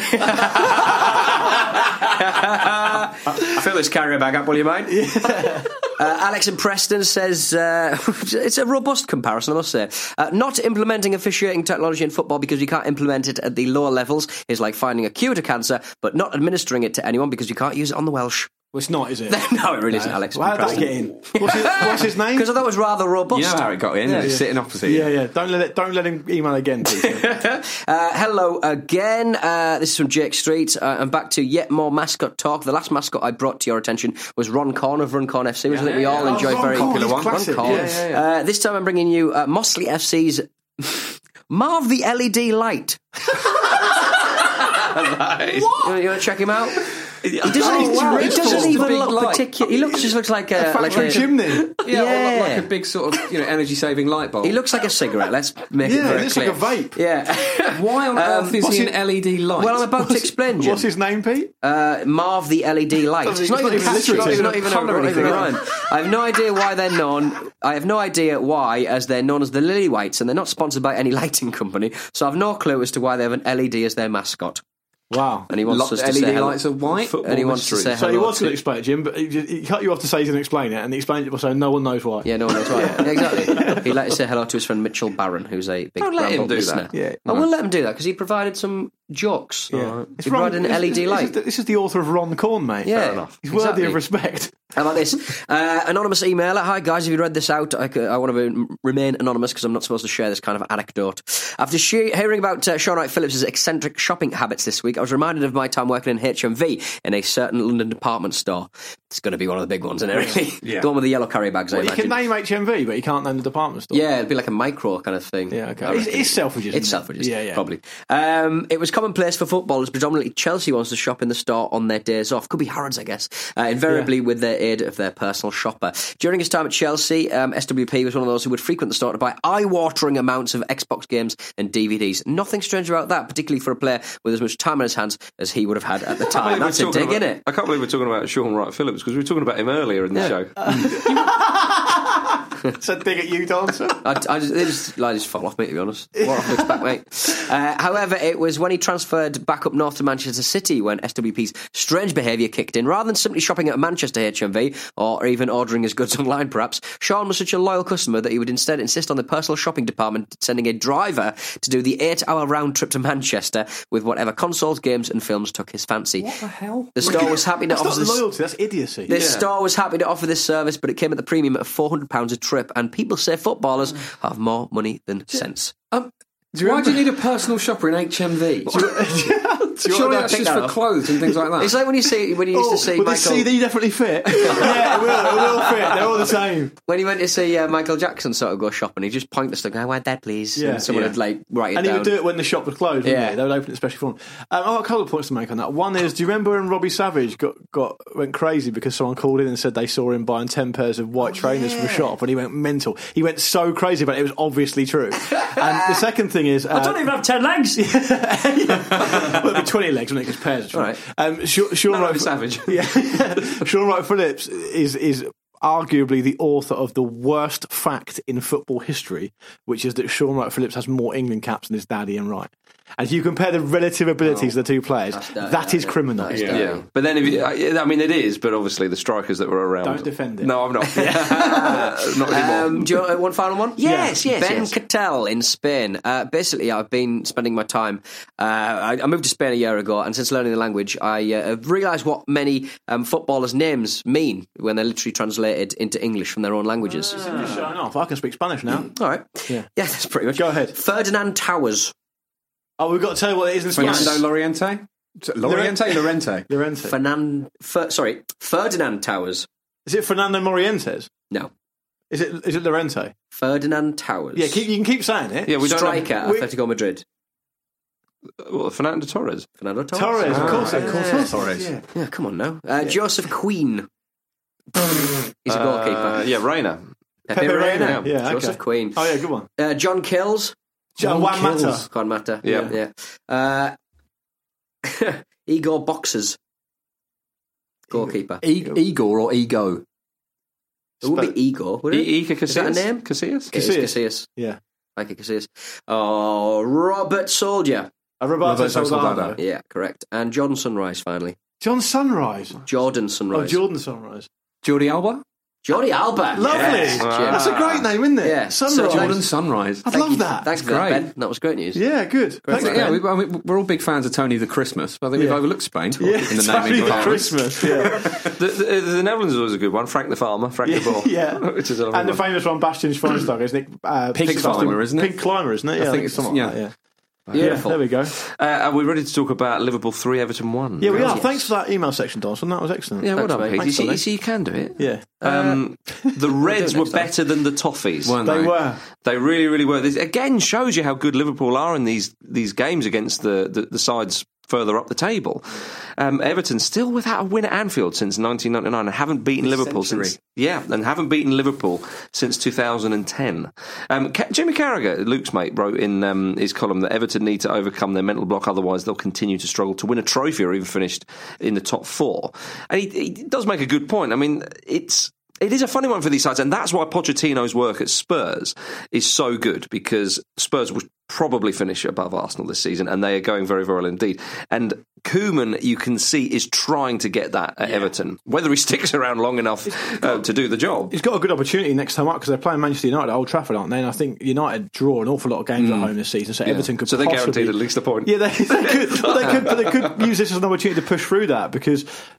Fill this carrier bag up, will you, mate? Yeah. Uh, Alex in Preston says, uh, it's a robust comparison, I must say. Uh, not implementing officiating technology in football because you can't implement it at the lower levels is like finding a cure to cancer, but not administering it to anyone because you can't use it on the Welsh. Well, it's not, is it? No, it really isn't, Alex. Well, how did that get in? What's his, what's his name? Because I thought it was rather robust. You know how it got in? Yeah, It's yeah. sitting opposite you. Yeah, yeah. Don't let it. Don't let him email again, Peter. Uh, hello again. Uh, this is from Jake Street. Uh, I'm back to yet more mascot talk. The last mascot I brought to your attention was Ron Corn of Runcorn F C, which I think we all yeah. enjoyed Oh, very Ron Corn, popular he's one. classic. Ron Corn. Yeah, yeah, yeah. Uh, this time I'm bringing you uh, Mossley F C's Marv the L E D Light. Nice. You want to check him out? He doesn't, Oh, even, wow, he it's doesn't just a even big look light. particular. He looks just looks like a, like Factory a chimney. Yeah, or Yeah. like, like a big sort of you know energy saving light bulb. He looks like a cigarette. Let's make it Yeah, very it looks clear. like a vape. Yeah. Why on Um, earth is what's he it- an L E D light? Well, I'm about to explain, Jim. What's his name, Pete? Uh, Marv the L E D light. Doesn't- It's not it's even not even catchy. It's alliterative. not even a, Colour not even a anything. rhyme. I have no idea why they're known. I have no idea why, as they're known as the Lily Whites, and they're not sponsored by any lighting company. So I've no clue as to why they have an L E D as their mascot. Wow. And he wants Lot- us to L E D say hello. lights are white. Football And he wants to mystery. say So he hello was going to to- explain it, Jim, but he, he cut you off to say he's going to explain it, and he explained it so no one knows why. Yeah, no one knows why. Yeah, exactly. He'd like to say hello to his friend Mitchell Barron, who's a big Don't let him Ramble do listener. that. Yeah. I will let him do that because he provided some jokes. Yeah. He provided an this- L E D this- light. This is, the, this is the author of Ron Corn, mate. Yeah, Fair enough. He's worthy exactly. of respect. How about this? Uh, anonymous emailer. Hi, guys. If you read this out, I, c- I want to be, remain anonymous because I'm not supposed to share this kind of anecdote. After she- hearing about uh, Sean Wright Phillips' eccentric shopping habits this week, I was reminded of my time working in H M V in a certain London department store. It's going to be one of the big ones, isn't it, really? Yeah. The one with the yellow carry bags, I Well, you imagine. can name H M V, but you can't name the department store. Yeah, it'd be like a micro kind of thing. Yeah, okay. I It's, reckon. it's Selfridges. It's isn't it? Selfridges, Yeah, yeah. probably. Um, it was commonplace for footballers, predominantly Chelsea ones, to shop in the store on their days off. Could be Harrods, I guess. Uh, invariably with the aid of their personal shopper. During his time at Chelsea, um, S W P was one of those who would frequent the store to buy eye-watering amounts of Xbox games and D V Ds. Nothing strange about that, particularly for a player with as much time on his hands as he would have had at the I can't time. believe we're That's a talking dig, about- innit? I can't believe we're talking about Sean Wright Phillips because we were talking about him earlier in the Yeah. show. It's a dig at you, dancer. I, I just, they just, I just fall off me, to be honest. What off looks back, mate. Uh, however, it was when he transferred back up north to Manchester City when S W P's strange behaviour kicked in. Rather than simply shopping at a Manchester H M V or even ordering his goods online, perhaps, Sean was such a loyal customer that he would instead insist on the personal shopping department sending a driver to do the eight-hour round trip to Manchester with whatever consoles, games, and films took his fancy. What the hell? The store was happy to That's offer not this. loyalty, that's idiocy. The store was happy to offer this service, but it came at the premium of four hundred pounds a trip, and people say footballers have more money than sense. Um, why do you need a personal shopper in H M V? Surely that's just for clothes and things like that. It's like when you see when you used Oh, to see will Michael this C D definitely fit? Yeah, it will. It will fit. They're all the same. when you went to see uh, Michael Jackson sort of go shopping. He just pointlessly go, "I want that, please." Yeah, and someone yeah. would like write it And he down. would do it when the shop was closed, wouldn't Yeah. he? They would open it especially for him. Um, I've got a couple of points to make on that. One is, do you remember when Robbie Savage got, got went crazy because someone called in and said they saw him buying ten pairs of white trainers from a shop, and he went mental. He went so crazy about it, it was obviously true. And the second thing is... Uh, I don't even have ten legs. well, it'd be twenty legs, wouldn't it? Because pairs are All right. Um, Sean, Sean No, Wright, it's Savage. Yeah. Sean Wright Phillips is is arguably the author of the worst fact in football history, which is that Sean Wright Phillips has more England caps than his dad Ian Wright. And if you compare the relative abilities of the two players, That's- that is that- criminal. that is Yeah. dirty. But then, if you, I mean, it is, but obviously the strikers that were around. Don't defend it. No, I'm not. Not anymore. Um, do you want one final one? Yes, yes, Ben yes. Cattell in Spain. Uh, basically, I've been spending my time. Uh, I, I moved to Spain a year ago, and since learning the language, I uh, realised what many um, footballers' names mean when they're literally translated into English from their own languages. It's just showing off. I can speak Spanish now. All right. Yeah. Yeah, that's pretty much. Go ahead. Ferdinand Towers. Oh, we've got to tell you what it is in Spanish. Fernando Loriente? Loriente? Lorente? Llorente. Fernan, Fer, sorry, Ferdinand Towers. Is it Fernando Morientes? No. Is it is it Llorente? Ferdinand Towers. Yeah, keep, you can keep saying it. Yeah, we don't Striker have, at we- Atletico Madrid. well, Fernando Torres. Fernando Torres. Torres, of Ah, course, of yeah. course, Torres. Yeah. Yeah, come on now. Uh, Joseph Queen. He's a goalkeeper. Uh, yeah, Reina. Pepe, Pepe Reina. Reina, yeah, Joseph okay. Queen. Oh yeah, good one. Uh, John Kills. John Juan Mata. Juan Mata. Yeah. yeah. Uh, Igor Boxers. Goalkeeper. E- Igor or Ego? It would be Igor, would it? I- Iker Is that a Casillas? name? Casillas? It is Casillas. Casillas. Yeah. Like a Casillas. Oh, Robert Soldier. Uh, Roberto, Roberto Soldado. Soldado. Yeah, correct. And Jordan Sunrise, finally. John Sunrise. Jordan Oh, Sunrise. Jordan Sunrise. Jordi Alba? Jordi Alba. Lovely. Yes, Wow. Jim. That's a great name, isn't it? Yeah. Sunrise. So Jordan Sunrise. I'd Thank love you- that. Thanks for Great. that, Ben. That was great news. Yeah, good. Thanks, Yeah, Ben. we, I mean, we're all big fans of Tony the Christmas, but I think Yeah. we've overlooked Spain Yeah, in the Tony naming the department. Christmas. Yeah, The, the, the Netherlands was a good one. Frank the Farmer, Frank the Ball. yeah. Which is a lovely And the one. famous one, Bastian Schweinsteiger, isn't it? Uh, Pink Pink Climber, Climber, isn't it? Pink Climber, isn't it? Yeah, I think it's- something yeah. like that, yeah. Beautiful. Yeah, there we go. Uh, are we ready to talk about Liverpool three, Everton one? Yeah, we are. Yes. Thanks for that email section, Dawson. That was excellent. Yeah, well Thanks, done, mate. Pete. You Thanks, see, Tony. you see, you can do it. Yeah. Um, the Reds do it were next time. better than the Toffees. Weren't They they? were. They really, really were. This again shows you how good Liverpool are in these these games against the, the, the sides further up the table. Um, Everton still without a win at Anfield since nineteen ninety-nine and haven't beaten This Liverpool century. since yeah, and haven't beaten Liverpool since two thousand ten. Um, Ca- Jimmy Carragher, Luke's mate, wrote in um, his column that Everton need to overcome their mental block, otherwise they'll continue to struggle to win a trophy or even finished in the top four. And he, he does make a good point. I mean, it's. It is a funny one for these sides, and that's why Pochettino's work at Spurs is so good, because Spurs will probably finish above Arsenal this season, and they are going very, very well indeed. And Koeman, you can see, is trying to get that at Everton. Whether he sticks around long enough uh, to do the job. He's got a good opportunity next time up because they're playing Manchester United at Old Trafford, aren't they? And I think United draw an awful lot of games at home this season, so Everton could So they're possibly... guaranteed at least a point. Yeah, they, they could, but they could, but they could use this as an opportunity to push through that, because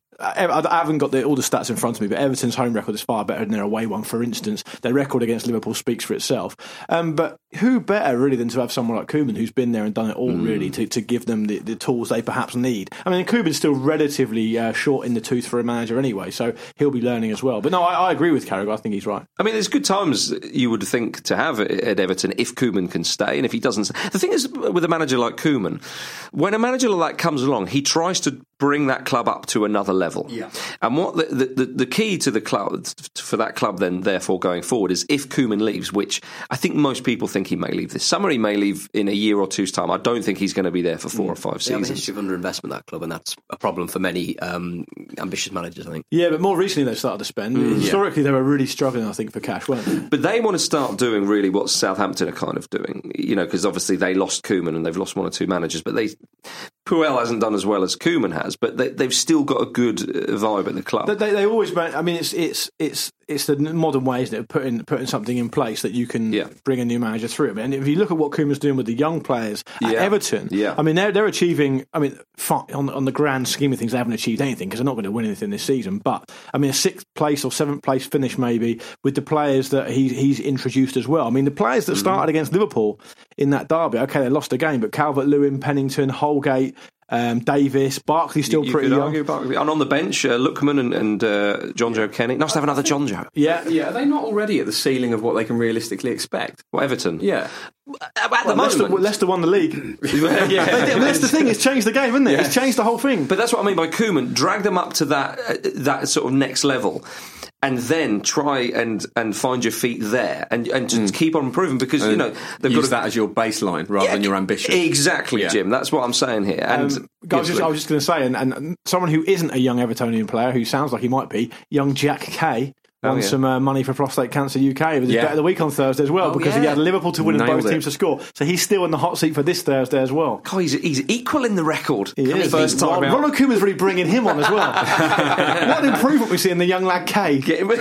I I haven't got the, all the stats in front of me, but Everton's home record is far better than their away one, for instance. Their record against Liverpool speaks for itself. Um, but who better, really, than to have someone like Koeman, who's been there and done it all, really, to, to give them the, the tools they perhaps need? I mean, Koeman's still relatively uh, short in the tooth for a manager anyway, so he'll be learning as well. But no, I, I agree with Carragher. I think he's right. I mean, there's good times you would think to have at Everton if Koeman can stay, and if he doesn't. The thing is, with a manager like Koeman, when a manager like that comes along, he tries to bring that club up to another level. Yeah. And what the, the, the key to the club, for that club then, therefore, going forward, is if Koeman leaves, which I think most people think he may leave this summer, he may leave in a year or two's time. I don't think he's going to be there for four mm. or five They have a seasons. history of underinvestment, that club, and that's a problem for many um, ambitious managers, I think. Yeah, but more recently they've started to spend. Mm, Historically, yeah. they were really struggling, I think, for cash, weren't they? But they want to start doing really what Southampton are kind of doing, you know, because obviously they lost Koeman and they've lost one or two managers, but they Puel hasn't done as well as Koeman has, but they, they've still got a good vibe at the club. They, they always, I mean, it's it's it's it's the modern way, isn't it, of putting putting something in place that you can yeah. bring a new manager through. And if you look at what Koeman's doing with the young players at yeah. Everton, yeah. I mean, they're they're achieving. I mean, fine, on on the grand scheme of things, they haven't achieved anything because they're not going to win anything this season. But I mean, a sixth place or seventh place finish maybe with the players that he he's introduced as well. I mean, the players that started mm. against Liverpool in that derby, okay, they lost a game, but Calvert-Lewin, Pennington, Holgate. Um, Davis, Barkley's still you, you pretty could young. Argue Barkley. And on the bench, uh, Lookman and, and uh, John Joe Kenny. Nice to have another John Joe. Yeah, yeah. Are they not already at the ceiling of what they can realistically expect? What, Everton? Yeah. At well, the Leicester, moment, Leicester won the league. yeah, yeah. That's the thing. It's changed the game, isn't it? Yeah. It's changed the whole thing. But that's what I mean by Koeman. Drag them up to that uh, that sort of next level. And then try and, and find your feet there, and and just mm. keep on improving, because and you know they've use got to, that as your baseline rather yeah, than your ambition. Exactly, yeah. Jim. That's what I'm saying here. And um, I was just, I was just going to say, and, and someone who isn't a young Evertonian player, who sounds like he might be, young Jack Kay. won Oh, yeah. some uh, money for Prostate Cancer U K. It was his Yeah. bet of the week on Thursday as well Oh, because he yeah. had Liverpool to win and Nailed both it. teams to score. So he's still in the hot seat for this Thursday as well. God, he's, he's equal in the record. He is. First time Well, out. Ronald Koeman's really bringing him on as well. What an improvement we see in the young lad K. Get him-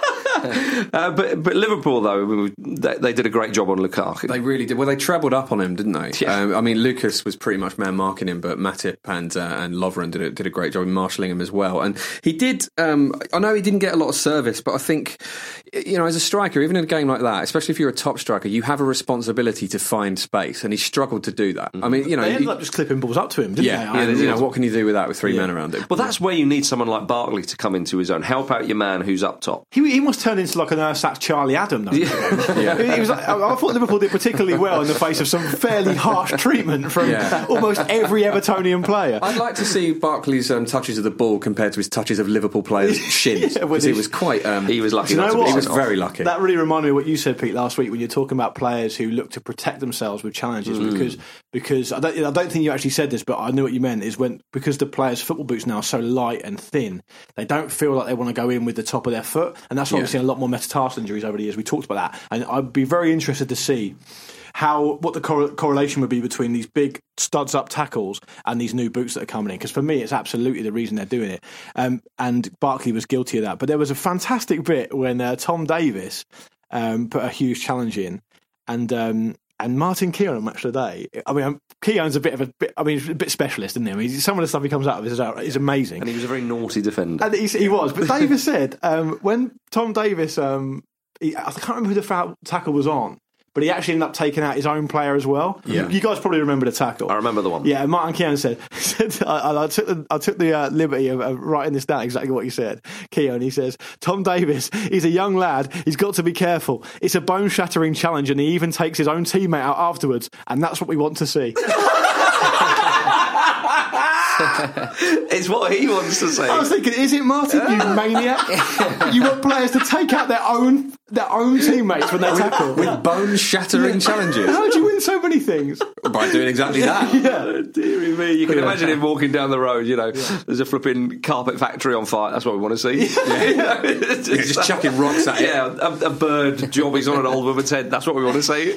uh, but but Liverpool though they, they did a great job on Lukaku. They really did. Well, they trebled up on him, didn't they? Yeah. Um, I mean, Lucas was pretty much man marking him, but Matip and uh, and Lovren did a, did a great job in marshalling him as well. And he did. Um, I know he didn't get a lot of service, but I think, you know, as a striker, even in a game like that, especially if you're a top striker, you have a responsibility to find space, and he struggled to do that. I mean, you know, They ended he- up just clipping balls up to him, didn't yeah, they? yeah, I- you know, what can you do with that with three Yeah. men around him? Well, that's where you need someone like Barkley to come into his own, help out your man who's up top. He, he must turn into like an Ursac Charlie Adam. Though. Yeah. He was like, I, I thought Liverpool did particularly well in the face of some fairly harsh treatment from Yeah. almost every Evertonian player. I'd like to see Barkley's um, touches of the ball compared to his touches of Liverpool players' shins, Yeah, with because he his- was quite. Um, He was lucky Do you not know to what? be He was sent off. very lucky. That really reminded me of what you said, Pete, last week when you're talking about players who look to protect themselves with challenges. Mm. Because because I don't, I don't think you actually said this, but I knew what you meant. Is when because the players' football boots now are so light and thin, they don't feel like they want to go in with the top of their foot, and that's why Yeah. we've seen a lot more metatarsal injuries over the years. We talked about that, and I'd be very interested to see how what the cor- correlation would be between these big studs up tackles and these new boots that are coming in. Because for me, it's absolutely the reason they're doing it. Um, and Barkley was guilty of that. But there was a fantastic bit when uh, Tom Davis um, put a huge challenge in, and um, and Martin Keown on Match of the Day. I mean, um, Keown's a bit of a bit. I mean, he's a bit specialist, isn't he? I mean, some of the stuff he comes out with is, is amazing. And he was a very naughty defender. And he, he was. But Davis said um, when Tom Davis, um, he, I can't remember who the foul tackle was on, but he actually ended up taking out his own player as well. Yeah. You guys probably remember the tackle. I remember the one. Yeah, and Martin Keown said, said I, I took the, I took the uh, liberty of, of writing this down, exactly what he said. Keown, he says, Tom Davis, he's a young lad, he's got to be careful. It's a bone-shattering challenge, and he even takes his own teammate out afterwards, and that's what we want to see. It's what he wants to say. I was thinking, is it Martin, you maniac? You want players to take out their own their own teammates when they tackle? with bone-shattering challenges. How do you win so many things? By doing exactly that. Yeah. Dear me, you can imagine him walking down the road, you know, there's a flipping carpet factory on fire. That's what we want to see. Yeah. just, You're just chucking rocks at it. Yeah, a, a bird jobbies on an old woman's head. That's what we want to see.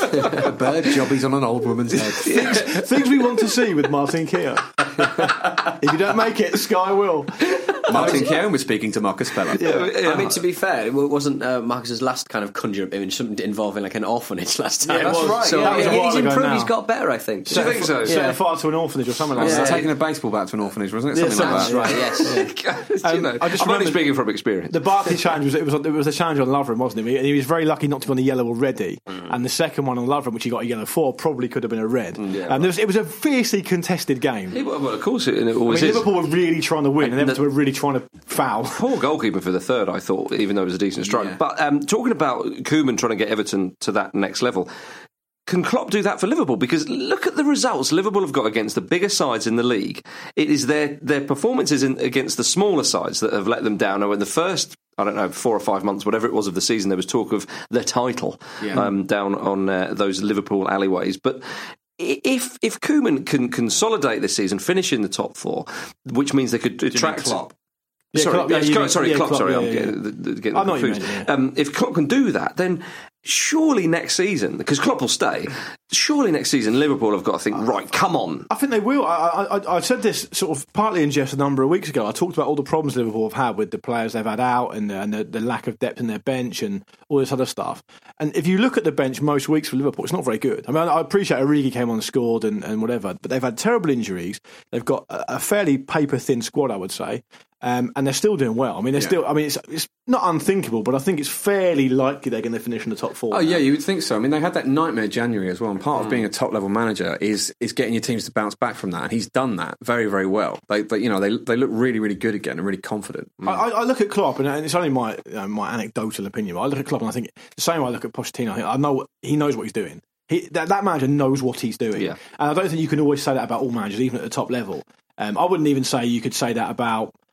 A bird jobbies on an old woman's head. things, things we want to see with Martin Keown. If you don't make it, Sky will. Martin Keown was speaking to Marcus Speller. I mean, to be fair, it wasn't uh, Marcus's last kind of conjure up image something involving like an orphanage last time. Yeah, it was. right. So Yeah, that was a yeah, while he's ago improved. now. He's got better, I think. Do you think so? Set a fire to an orphanage or something like Was that. it taking a baseball bat to an orphanage, wasn't it? Yeah, Something like something that. Right. Yes. you know, I just I'm only remember- speaking from experience. The Barkley challenge was it was it was a challenge on Lovren, wasn't it? And he was very lucky not to be on the yellow already. Mm. And the second one on Lovren, which he got a yellow for, probably could have been a red. yeah, and there was, it was a fiercely contested game. Yeah, well, of course, it, it I mean, always is. Liverpool were really trying to win, and, And Everton the- were really trying to foul. Poor goalkeeper for the third, I thought, even though it was a decent strike. Yeah. But um, talking about Koeman trying to get Everton to that next level, can Klopp do that for Liverpool? Because look at the results Liverpool have got against the bigger sides in the league. It is their their performances in, against the smaller sides that have let them down. Now, in the first, I don't know, four or five months, whatever it was of the season, there was talk of the title Yeah. um, down on uh, those Liverpool alleyways. But if if Koeman can consolidate this season, finish in the top four, which means they could attract Klopp? Yeah, sorry, Klopp, yeah, yeah, you Klopp- mean- sorry, yeah, Klopp, Klopp, sorry, yeah, I'm yeah, getting, yeah. the- the- getting I know what you confused. meant, yeah. um, if Klopp can do that, then surely next season, because Klopp will stay, surely next season Liverpool have got to think, right, come on. I think they will. I, I, I said this sort of partly in jest a number of weeks ago. I talked about all the problems Liverpool have had with the players they've had out and, the, and the, the lack of depth in their bench and all this other stuff. And if you look at the bench most weeks for Liverpool, it's not very good. I mean, I appreciate Origi came on and scored and, and whatever, but they've had terrible injuries. They've got a, a fairly paper-thin squad, I would say. Um, and they're still doing well. I mean, they're Yeah. still. I mean, it's it's not unthinkable, but I think it's fairly likely they're going to finish in the top four. Oh now. yeah, you would think so. I mean, they had that nightmare January as well, and part of being a top level manager is is getting your teams to bounce back from that, and he's done that very very well. They, they you know, they they look really really good again and really confident. I, I I look at Klopp, and it's only my you know, my anecdotal opinion. But I look at Klopp, and I think the same way I look at Pochettino. I think I know he knows what he's doing. He, that, that manager knows what he's doing, Yeah. and I don't think you can always say that about all managers, even at the top level. Um, I wouldn't even say you could say that about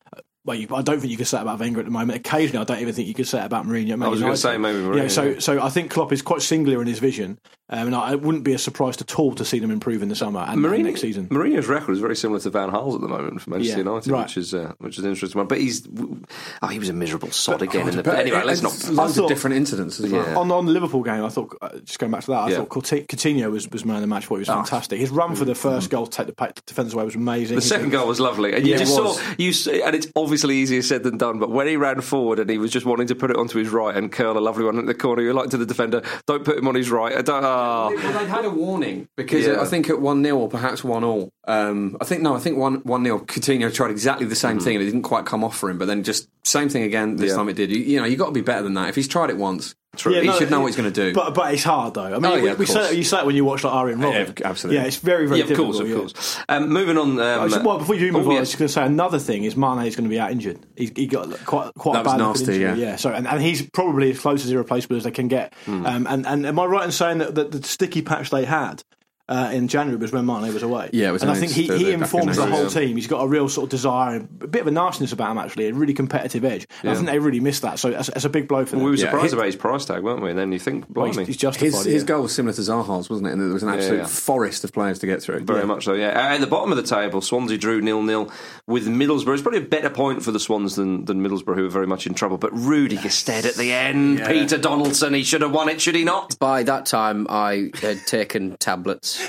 Well, you, I don't think you can say that about Wenger at the moment. Occasionally, I don't even think you could say that about Mourinho. I was going to say maybe Mourinho. Yeah, so, so I think Klopp is quite singular in his vision, um, and I, it wouldn't be a surprise at all to see them improve in the summer and, Mourinho, and next season. Mourinho's record is very similar to Van Gaal's at the moment for Manchester Yeah, United, right. which is uh, which is an interesting one. But he's oh, he was a miserable sod But- again. oh, in the, But anyway, let's not. it's loads I thought- of different incidents as well. Yeah. On, on the Liverpool game, I thought, uh, just going back to that, I Yeah. thought Couti- Coutinho was, was man of the match. I thought he was fantastic. His run for the first goal to take the pa- defenders away was amazing. The His- second goal was lovely, and Yeah, you it just was. saw you, s- and it's obviously easier said than done. But when he ran forward and he was just wanting to put it onto his right and curl a lovely one in the corner, you're like to the defender, "Don't put him on his right." I don't. Oh. Well, they'd had a warning because Yeah. I think at one nil or perhaps one all. Um, I think no, I think one one nil. Coutinho tried exactly the same thing and it didn't quite come off for him. But then just same thing again this Yeah. time it did. You, you know, you got to be better than that. If he's tried it once, Yeah, he no, should know it- what he's going to do. But but it's hard though. I mean, Oh, yeah, we, of we say course. you say it when you watch like Arjen Robben. Yeah, absolutely. Yeah, it's very very Yeah, of difficult. course, of yeah. course. Um, moving on. Um, I should- well, before you do move oh, on, I yeah. was just going to say another thing is Mane is going to be out injured. He, he got quite quite That a was bad nasty, injury. yeah. yeah. So and, and he's probably as close as irreplaceable as they can get. Hmm. Um, and, and am I right in saying that, that the sticky patch they had uh, in January was when Mane was away? Yeah, it was and I only think he, the- he the- back in informs the January, whole yeah. team. He's got a real sort of desire, a bit of a nastiness about him actually, a really competitive edge. And I think they really missed that. So that's, that's a big blow for them. we were Yeah, surprised his- about his price tag, weren't we? And then you think, Well, blimey, he's, he's justified. his, yeah. his goal was similar to Zaha's, wasn't it? And there was an absolute yeah. forest of players to get through. very Yeah. much so. Yeah, uh, at the bottom of the table, Swansea drew nil nil with Middlesbrough. It's probably a better point for the Swans than, than Middlesbrough, who are very much in trouble. But Rudy Gestede at the end, Yeah. Peter Donaldson, he should have won it, should he not? By that time, I had taken tablets.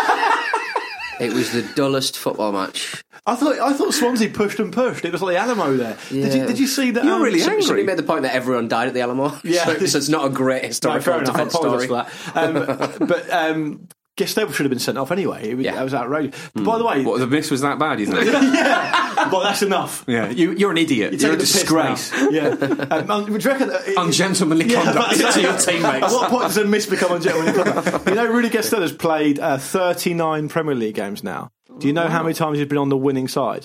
It was the dullest football match. I thought I thought Swansea pushed and pushed. It was like the Alamo there. Did you Yeah. did you see that? You're um, really so- angry. Somebody made the point that everyone died at the Alamo. Yeah. so, so it's not a great No, historical fair enough. I defence apologise story. for that. Um, but um, Gestede should have been sent off anyway. It was, Yeah. that was outrageous. But by the way, What, the miss was that bad, you think? yeah, but that's enough. yeah, you, you're an idiot. You're You're, a taking the piss disgrace. now. Yeah. Um, um, do you reckon that- Ungentlemanly Yeah, conduct that's- to your teammates. At what point does a miss become ungentlemanly conduct? You know, Rudy Gestede has played uh, thirty-nine Premier League games now. Do you know how many times he's been on the winning side?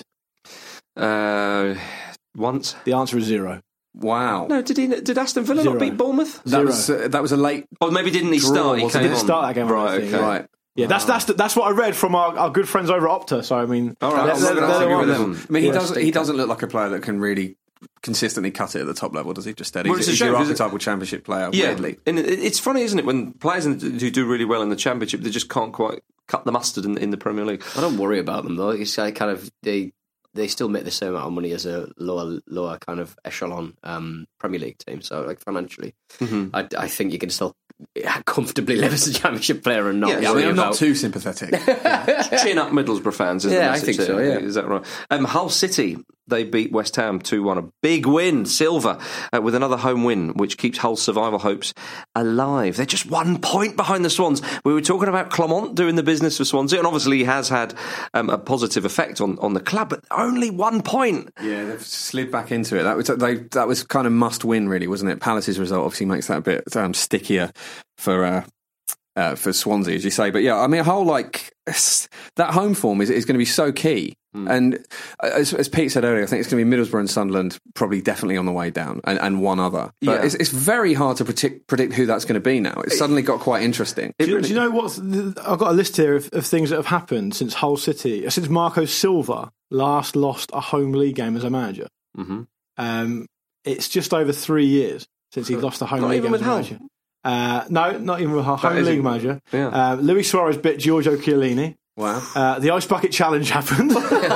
Uh, once. The answer is zero. Wow. No, did he? Did Aston Villa Zero. not beat Bournemouth? That Zero. was uh, that was a late. Or maybe didn't he Draw, start? He wasn't came it? on. Start that game, I right? think, Okay. yeah. Right. Yeah, that's that's that's what I read from our, our good friends over at Opta. So I mean, All right, they're- I'm they're- not gonna they're the argue with ones. them. I mean, he Yeah, doesn't. He Steve. doesn't look like a player that can really consistently cut it at the top level, does he? Just steady. Well, he's it's a he's your shame, 'cause it- archetypal championship player. Yeah, Weirdly. and it- it's funny, isn't it, when players in, who do really well in the Championship, they just can't quite cut the mustard in, in the Premier League. I don't worry about them though. It's like kind of they they still make the same amount of money as a lower lower kind of echelon um, Premier League team. So like financially, Mm-hmm. I, I think you can still comfortably live as a Championship player and not. Yeah, Yeah, I worry mean, I'm not about- too sympathetic. Chin up Middlesbrough fans, isn't Yeah, the I message think so, there? yeah. Is that right? Um, Hull City, they beat West Ham two one. A big win, Silver, uh, with another home win, which keeps Hull's survival hopes alive. They're just one point behind the Swans. We were talking about Clement doing the business for Swansea, and obviously he has had um, a positive effect on, on the club, but only one point. Yeah, they've slid back into it. That was they, that was kind of must win, really, wasn't it? Palace's result obviously makes that a bit um, stickier for uh, uh, for Swansea, as you say. But yeah, I mean, a whole like that home form is is going to be so key. Hmm. And as, as Pete said earlier, I think it's going to be Middlesbrough and Sunderland probably definitely on the way down, and, and one other. But Yeah. it's, it's very hard to predict predict who that's going to be now. It's suddenly got quite interesting. Do you, do you know what? I've got a list here of, of things that have happened since Hull City, since Marco Silva last lost a home league game as a manager. Mm-hmm. Um, it's just over three years since he lost a home Not league even game with as a Hull? manager. Uh, no, not even with Hull. That Home is league a- manager. Yeah. Uh, Luis Suarez bit Giorgio Chiellini. Wow. Uh, the Ice Bucket Challenge happened.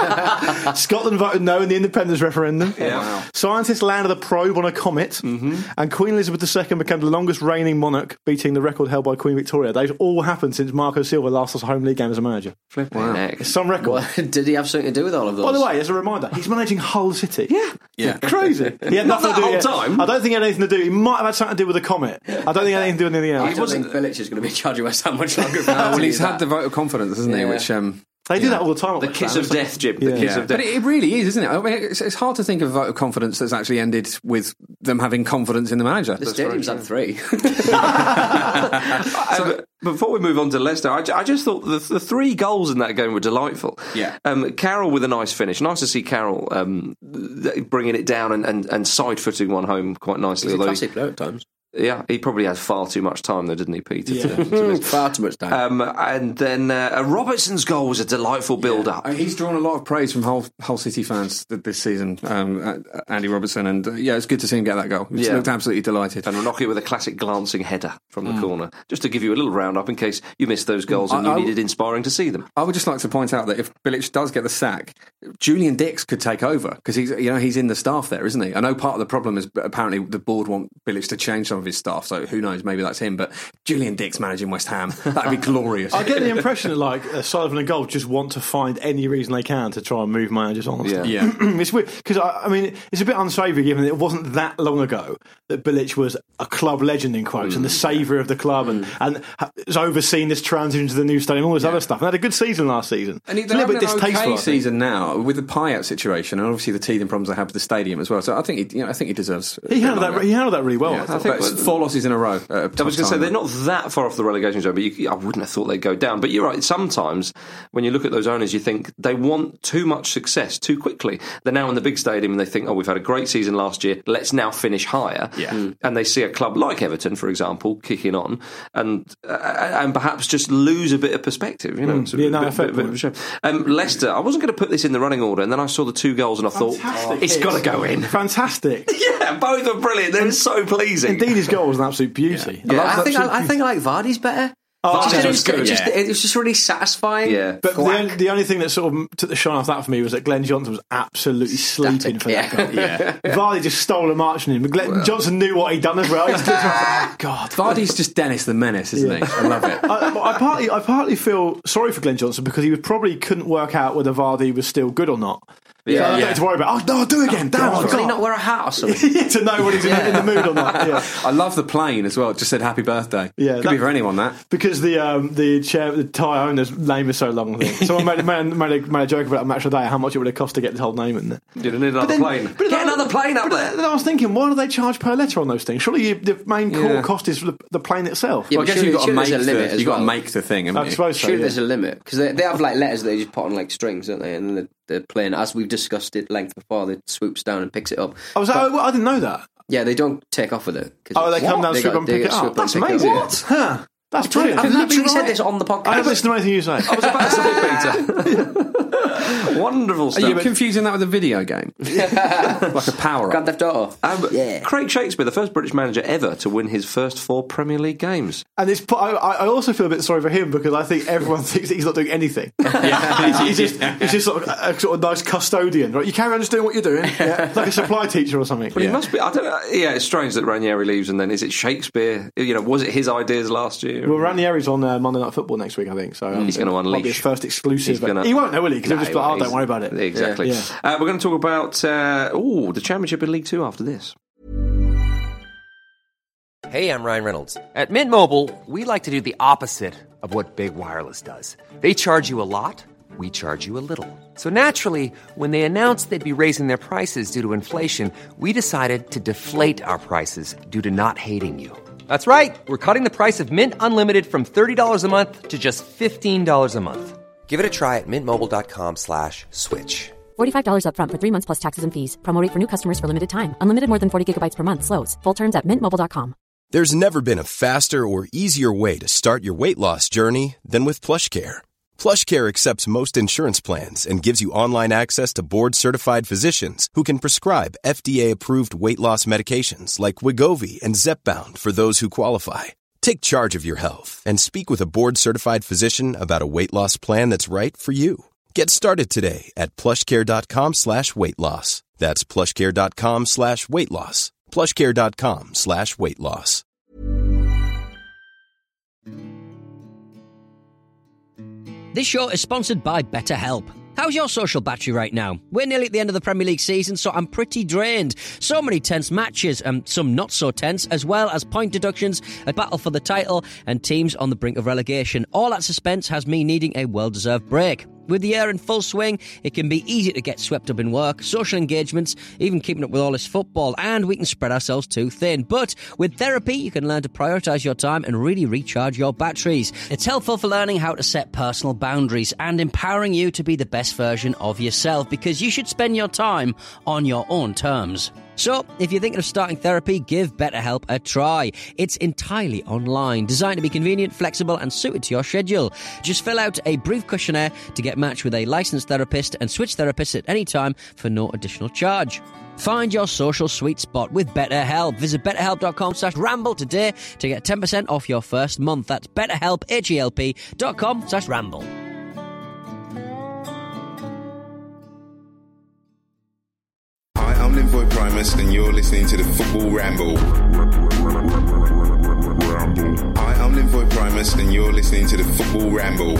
Scotland voted no in the independence referendum. Yeah. Wow. Scientists landed a probe on a comet. Mm-hmm. And Queen Elizabeth the Second became the longest reigning monarch, beating the record held by Queen Victoria. They've all happened since Marco Silva last lost a home league game as a manager. Wow. It's some record. What, did he have something to do with all of those? By the way, as a reminder, he's managing Hull City. Yeah. Yeah. Crazy. He had Not nothing that to do whole yeah. time. I don't think he had anything to do. He might have had something to do with the comet. I don't think he had anything to do with anything I else. don't think Bilic is going to be in charge of West Ham much longer. Well, he's had the vote of confidence, hasn't he? Yeah. Which um, They do that all the time. at The West kiss Ham. of death, Jim. The Yeah. kiss Yeah. of death. But it, it really is, isn't it? I mean, it's, it's hard to think of a vote of confidence that's actually ended with them having confidence in the manager. The stadium's had three. Um, before we move on to Leicester, I, ju- I just thought the, the three goals in that game were delightful. Yeah. Um, Carroll with a nice finish. Nice to see Carroll um, th- bringing it down and, and, and side-footing one home quite nicely. He's a although classy player at times. Yeah, he probably had far too much time, though, didn't he, Peter? Yeah. To, to miss. Far too much time. Um, and then uh, Robertson's goal was a delightful build-up. Yeah. He's drawn a lot of praise from Hull, Hull City fans th- this season, um, uh, Andy Robertson, and uh, yeah, it's good to see him get that goal. He Yeah. looked absolutely delighted. And knock it with a classic glancing header from the corner, just to give you a little round-up in case you missed those goals and I- you I- needed inspiring to see them. I would just like to point out that if Bilic does get the sack, Julian Dix could take over because he's, you know, he's in the staff there, isn't he? I know part of the problem is apparently the board want Bilic to change some of his staff, so who knows, maybe that's him. But Julian Dix managing West Ham, that'd be glorious. I get the impression that like uh, Sullivan and Gold just want to find any reason they can to try and move managers on. Yeah. Yeah. It's weird because I, I mean it's a bit unsavoury given that it wasn't that long ago that Bilic was a club legend in quotes and the saviour of the club and and has overseen this transition to the new stadium and all this other stuff and had a good season last season. And It's a little bit they're having an distasteful. okay I think. season now with the Payet situation and obviously the teething problems they have with the stadium as well. So I think he, you know, I think he deserves. a He bit handled that. longer. He handled that really well. Yeah, I thought. I think but it's four losses in a row. At a I was tough going to say time. they're not that far off the relegation zone, but you, I wouldn't have thought they'd go down. But you're right. Sometimes when you look at those owners, you think they want too much success too quickly. They're now in the big stadium and they think, oh, we've had a great season last year. Let's now finish higher. Yeah. Mm. And they see a club like Everton, for example, kicking on, and uh, and perhaps just lose a bit of perspective. You know, it's a Yeah, no, bit, fair bit- bit point. of a shame. Um, Leicester. I wasn't going to put this in the running order, and then I saw the two goals, and I thought, Fantastic it's hits. got to go in. Fantastic. Yeah, both are brilliant. They're so pleasing. Indeed, his goal was an absolute beauty. Yeah, love I that think absolute I, I think I like Vardy's better. Oh, Just- Vardy's it, was was good, just, yeah. it was just really satisfying. Yeah. But the Thwack. only, the only thing that sort of took the shine off that for me was that Glenn Johnson was absolutely sleeping Static, for that yeah. goal. Yeah. Vardy just stole a march from him. But Glenn Johnson knew what he'd done as well. He's just, oh, God. Vardy's just Dennis the Menace, isn't Yeah. he? I love it. I, I partly, I partly feel sorry for Glenn Johnson because he was probably couldn't work out whether Vardy was still good or not. Yeah, so I don't yeah. have to worry about. Oh no, do it again. Damn, I Does he forgot. not wear a hat or something? Yeah, to know when he's in, in the mood or not. Yeah. I love the plane as well. It just said happy birthday. Yeah, Could that- be for anyone that. Because the um, the chair, the Thai owner's name is so long. I think someone made, made, made, a, made a joke about a match of the day, how much it would have cost to get the whole name in there. You don't need another then- plane. but Get then- another plane up But there. then I was thinking, why do they charge per letter on those things? Surely you, the main core Yeah. cost is the, the plane itself. Yeah, Well, I but guess you've got to surely- make surely there's a limit the as you got to well. make the thing. haven't I you? suppose so. Surely yeah. there's a limit because they, they have like letters that they just put on like strings, don't they? And then the, the plane, as we've discussed it length before, they swoops down and picks it up. I was like, oh, well, I didn't know that. Yeah, they don't take off with it. 'cause Oh, they come What? down, They swoop got- and they pick get it up. swoop and That's pick it up. amazing. What? Huh. That's brilliant. I've Isn't that literally right? said this on the I don't podcast. listen to anything you say. I was about to say, Peter. Wonderful Are stuff. you confusing that with a video game? Like a power Grand up. Theft Auto. Um, Yeah. Craig Shakespeare, the first British manager ever to win his first four Premier League games. And it's, I, I also feel a bit sorry for him because I think everyone thinks that he's not doing anything. he's, he's just, he's just sort of a sort of nice custodian. Right? You carry on just doing what you're doing, yeah? Like a supply teacher or something. But he must be. I don't know. Yeah, it's strange that Ranieri leaves, and then is it Shakespeare? You know, was it his ideas last year? Well, Ranieri's on uh, Monday Night Football next week, I think. So He's going to Might be unleash. his first exclusive. He's gonna- He won't know, will he? Because he'll No, just be like, oh, he's- don't worry about it. Exactly. Yeah. Uh, we're going to talk about uh, oh the Championship in League Two after this. Hey, I'm Ryan Reynolds. At Mint Mobile, we like to do the opposite of what Big Wireless does. They charge you a lot, we charge you a little. So naturally, when they announced they'd be raising their prices due to inflation, we decided to deflate our prices due to not hating you. That's right. We're cutting the price of Mint Unlimited from thirty dollars a month to just fifteen dollars a month. Give it a try at mintmobile.com slash switch. forty-five dollars up front for three months plus taxes and fees. Promo rate for new customers for limited time. Unlimited more than forty gigabytes per month. Slows full terms at mint mobile dot com. There's never been a faster or easier way to start your weight loss journey than with PlushCare. PlushCare accepts most insurance plans and gives you online access to board-certified physicians who can prescribe F D A-approved weight loss medications like Wegovy and Zepbound for those who qualify. Take charge of your health and speak with a board-certified physician about a weight loss plan that's right for you. Get started today at plushcare.com slash weight loss. That's plushcare.com slash weight loss. plushcare.com slash weight loss. This show is sponsored by BetterHelp. How's your social battery right now? We're nearly at the end of the Premier League season, so I'm pretty drained. So many tense matches, and some not so tense, as well as point deductions, a battle for the title, and teams on the brink of relegation. All that suspense has me needing a well-deserved break. With the year in full swing, it can be easy to get swept up in work, social engagements, even keeping up with all this football, and we can spread ourselves too thin. But with therapy, you can learn to prioritise your time and really recharge your batteries. It's helpful for learning how to set personal boundaries and empowering you to be the best version of yourself, because you should spend your time on your own terms. So, if you're thinking of starting therapy, give BetterHelp a try. It's entirely online, designed to be convenient, flexible, and suited to your schedule. Just fill out a brief questionnaire to get matched with a licensed therapist and switch therapists at any time for no additional charge. Find your social sweet spot with BetterHelp. Visit betterhelp.com slash ramble today to get ten percent off your first month. That's betterhelp, H-E-L-P dot com slash ramble. Hi, I'm Linvoy Primus, and you're listening to the Football Ramble. Hi, I'm Linvoy Primus, and you're listening to the Football Ramble.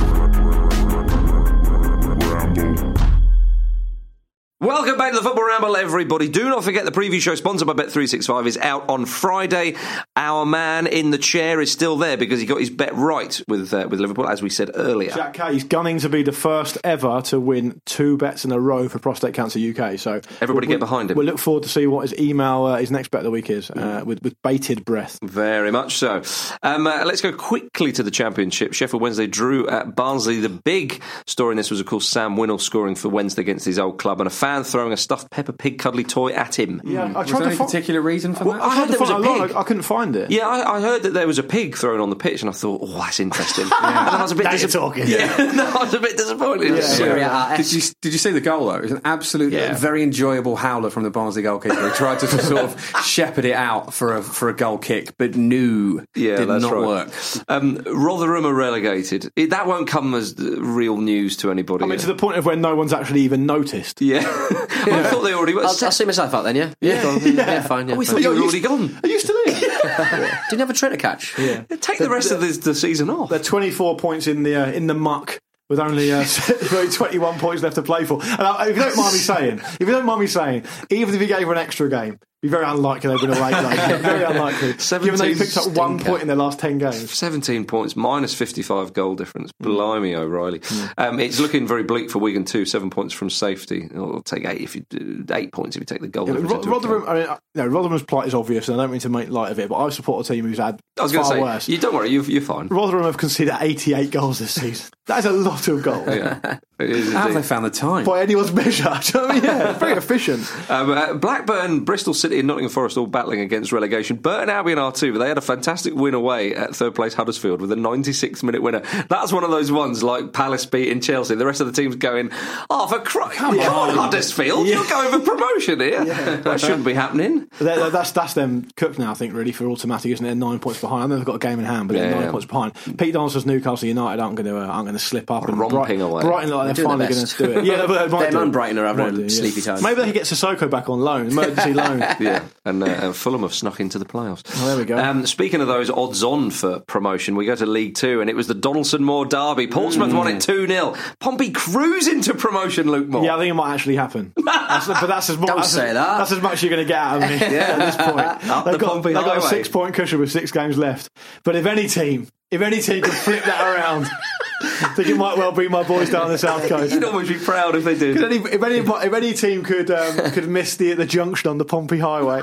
Welcome back to the Football Ramble, everybody. Do not forget the preview show sponsored by Bet three sixty-five is out on Friday. Our man in the chair is still there because he got his bet right with uh, with Liverpool, as we said earlier. Jack Kay's gunning to be the first ever to win two bets in a row for Prostate Cancer U K. So everybody we'll, get behind him. We'll look forward to see what his email, uh, his next bet of the week is, uh, with, with bated breath. Very much so. Um, uh, let's go quickly to the Championship. Sheffield Wednesday drew at Barnsley. The big story in this was, of course, Sam Winnell scoring for Wednesday against his old club, and a fan throwing a stuffed Peppa Pig cuddly toy at him. Yeah, I was tried there to any particular reason for well, that? I heard there was a pig. I, I couldn't find it. Yeah, I, I heard that there was a pig thrown on the pitch, and I thought, oh, that's interesting. yeah. And I was a bit now dis- you're talking. Yeah, no, I was a bit disappointed. Yeah. Yeah. Yeah. Did you did you see the goal though? It was an absolute, Yeah. very enjoyable howler from the Barnsley goalkeeper. He tried to sort of shepherd it out for a for a goal kick, but knew Yeah, did that's not right. work. Um, Rotherham are relegated. It, that won't come as real news to anybody. I mean, to the point of when no one's actually even noticed. Yeah, I thought they already were. I'll, I'll see myself out then, yeah? Yeah, go on. yeah. yeah fine. Yeah, we fine. thought you were already gone. Are you still in? Didn't you have a train to catch? Yeah. Take the rest of the, the season off. They're twenty-four points in the uh, in the muck with only uh, twenty-one points left to play for. And uh, if you don't mind me saying, if you don't mind me saying, even if you gave her an extra game, it'd be very unlikely they'd win a late game. Very unlikely. Given they picked up one point in their last ten games. seventeen points, minus fifty-five goal difference. Blimey, O'Reilly. Mm. Um, it's looking very bleak for Wigan too. Seven points from safety. It'll take eight if you do, eight points if you take the goal Yeah, difference. Ro- Rotherham, I mean, uh, no, Rotherham's plight is obvious, and I don't mean to make light of it, but I support a team who's had I was far going to say, worse. you don't worry, you're, you're fine. Rotherham have conceded eighty-eight goals this season. That is a lot of goals. Yeah, it is How have indeed. they found the time? By anyone's measure. Do you know what I mean? Yeah, very efficient. Um, uh, Blackburn, Bristol City and Nottingham Forest all battling against relegation. Burton Albion are too, but they had a fantastic win away at third place Huddersfield with a ninety-six minute winner. That's one of those ones like Palace beating Chelsea. The rest of the team's going, oh, for Christ, come Yeah. on, Huddersfield, Yeah. you're going for promotion here. Yeah. That shouldn't be happening. They're, that's that's them cooked now, I think, really, for automatic, isn't it? Nine points behind. I know they've got a game in hand, but they're Yeah, nine yeah. points behind. Pete Donaldson's Newcastle United aren't going to uh, aren't going to slip up and Romping Bright- away. Brighton like They're they're doing finally their going best. to do it. Yeah, they might Them do. and Brighton are having Might a do, yeah. sleepy time. Maybe they could get Sissoko back on loan, emergency loan. Yeah, and, uh, and Fulham have snuck into the playoffs. Oh, there we go. Um, speaking of those odds-on for promotion, we go to League Two, and it was the Donaldson Moore derby. Portsmouth won it two nil. Pompey cruise into promotion, Luke Moore. Yeah, I think it might actually happen. That's, but that's as, much, Don't that's, say as, that. that's as much you're going to get out of me at this point. Up They've the got, Pompey they've got a highway. six-point cushion with six games left. But if any team, if any team can flip that around, I think it might well be my boys down the south coast. You'd almost be proud if they did. Could any, if, any, if any team could um, could miss the the junction on the Pompey Highway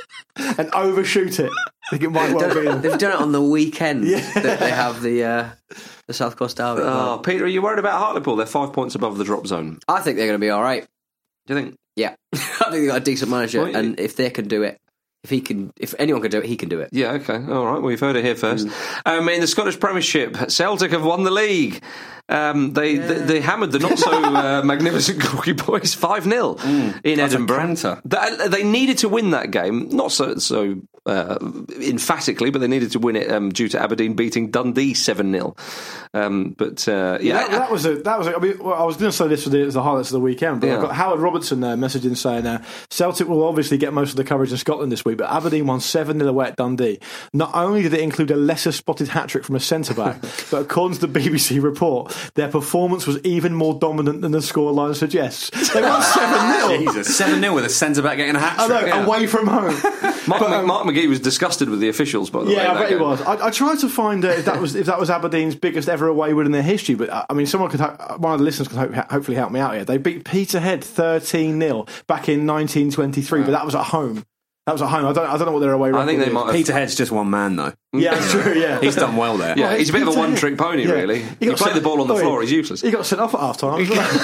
and overshoot it, I think it might well be them. They've done it on the weekend Yeah. that they have the uh, the South Coast Derby. Oh, Peter, are you worried about Hartlepool? They're five points above the drop zone. I think they're going to be all right. Do you think? Yeah, I think they've got a decent manager, Well, and if they can do it, if he can, if anyone can do it, he can do it. Yeah, okay. All right, well, you've heard it here first. Mm. Um, in the Scottish Premiership, Celtic have won the league. Um, they, yeah. they they hammered the not so uh, magnificent Corky boys five nil mm, in Edinburgh. They, they needed to win that game, not so so uh, emphatically, but they needed to win it um, due to Aberdeen beating Dundee seven nil. Um, but uh, yeah, yeah that, that was a that was. A, I mean, well, I was going to say this for the, the highlights of the weekend, but yeah. I've got Howard Robertson uh, messaging saying uh, Celtic will obviously get most of the coverage in Scotland this week, but Aberdeen won seven nil away at Dundee. Not only did it include a lesser spotted hat trick from a centre back, but according to the B B C report, their performance was even more dominant than the scoreline suggests. They won seven nil. Jesus, seven nil with a centre back getting a hat trick. I know, yeah. Away from home. Mark, but, um, Mark McGee was disgusted with the officials, by the yeah, way. Yeah, I bet game. he was. I, I tried to find uh, if that was if that was Aberdeen's biggest ever away win in their history, but uh, I mean, someone could, ho- one of the listeners could hope, hopefully help me out here. They beat Peterhead thirteen nil back in nineteen twenty-three, right. But that was at home. That was at home. I don't. I don't know what their away record I think they is. might. Have... Peterhead's just one man though. Yeah, that's true, yeah. He's done well there. Yeah, Well, he's a bit of a good to one-trick pony, Yeah. really. He He got played sent- the ball on the oh, floor, he- he's useless. He got sent off at half time.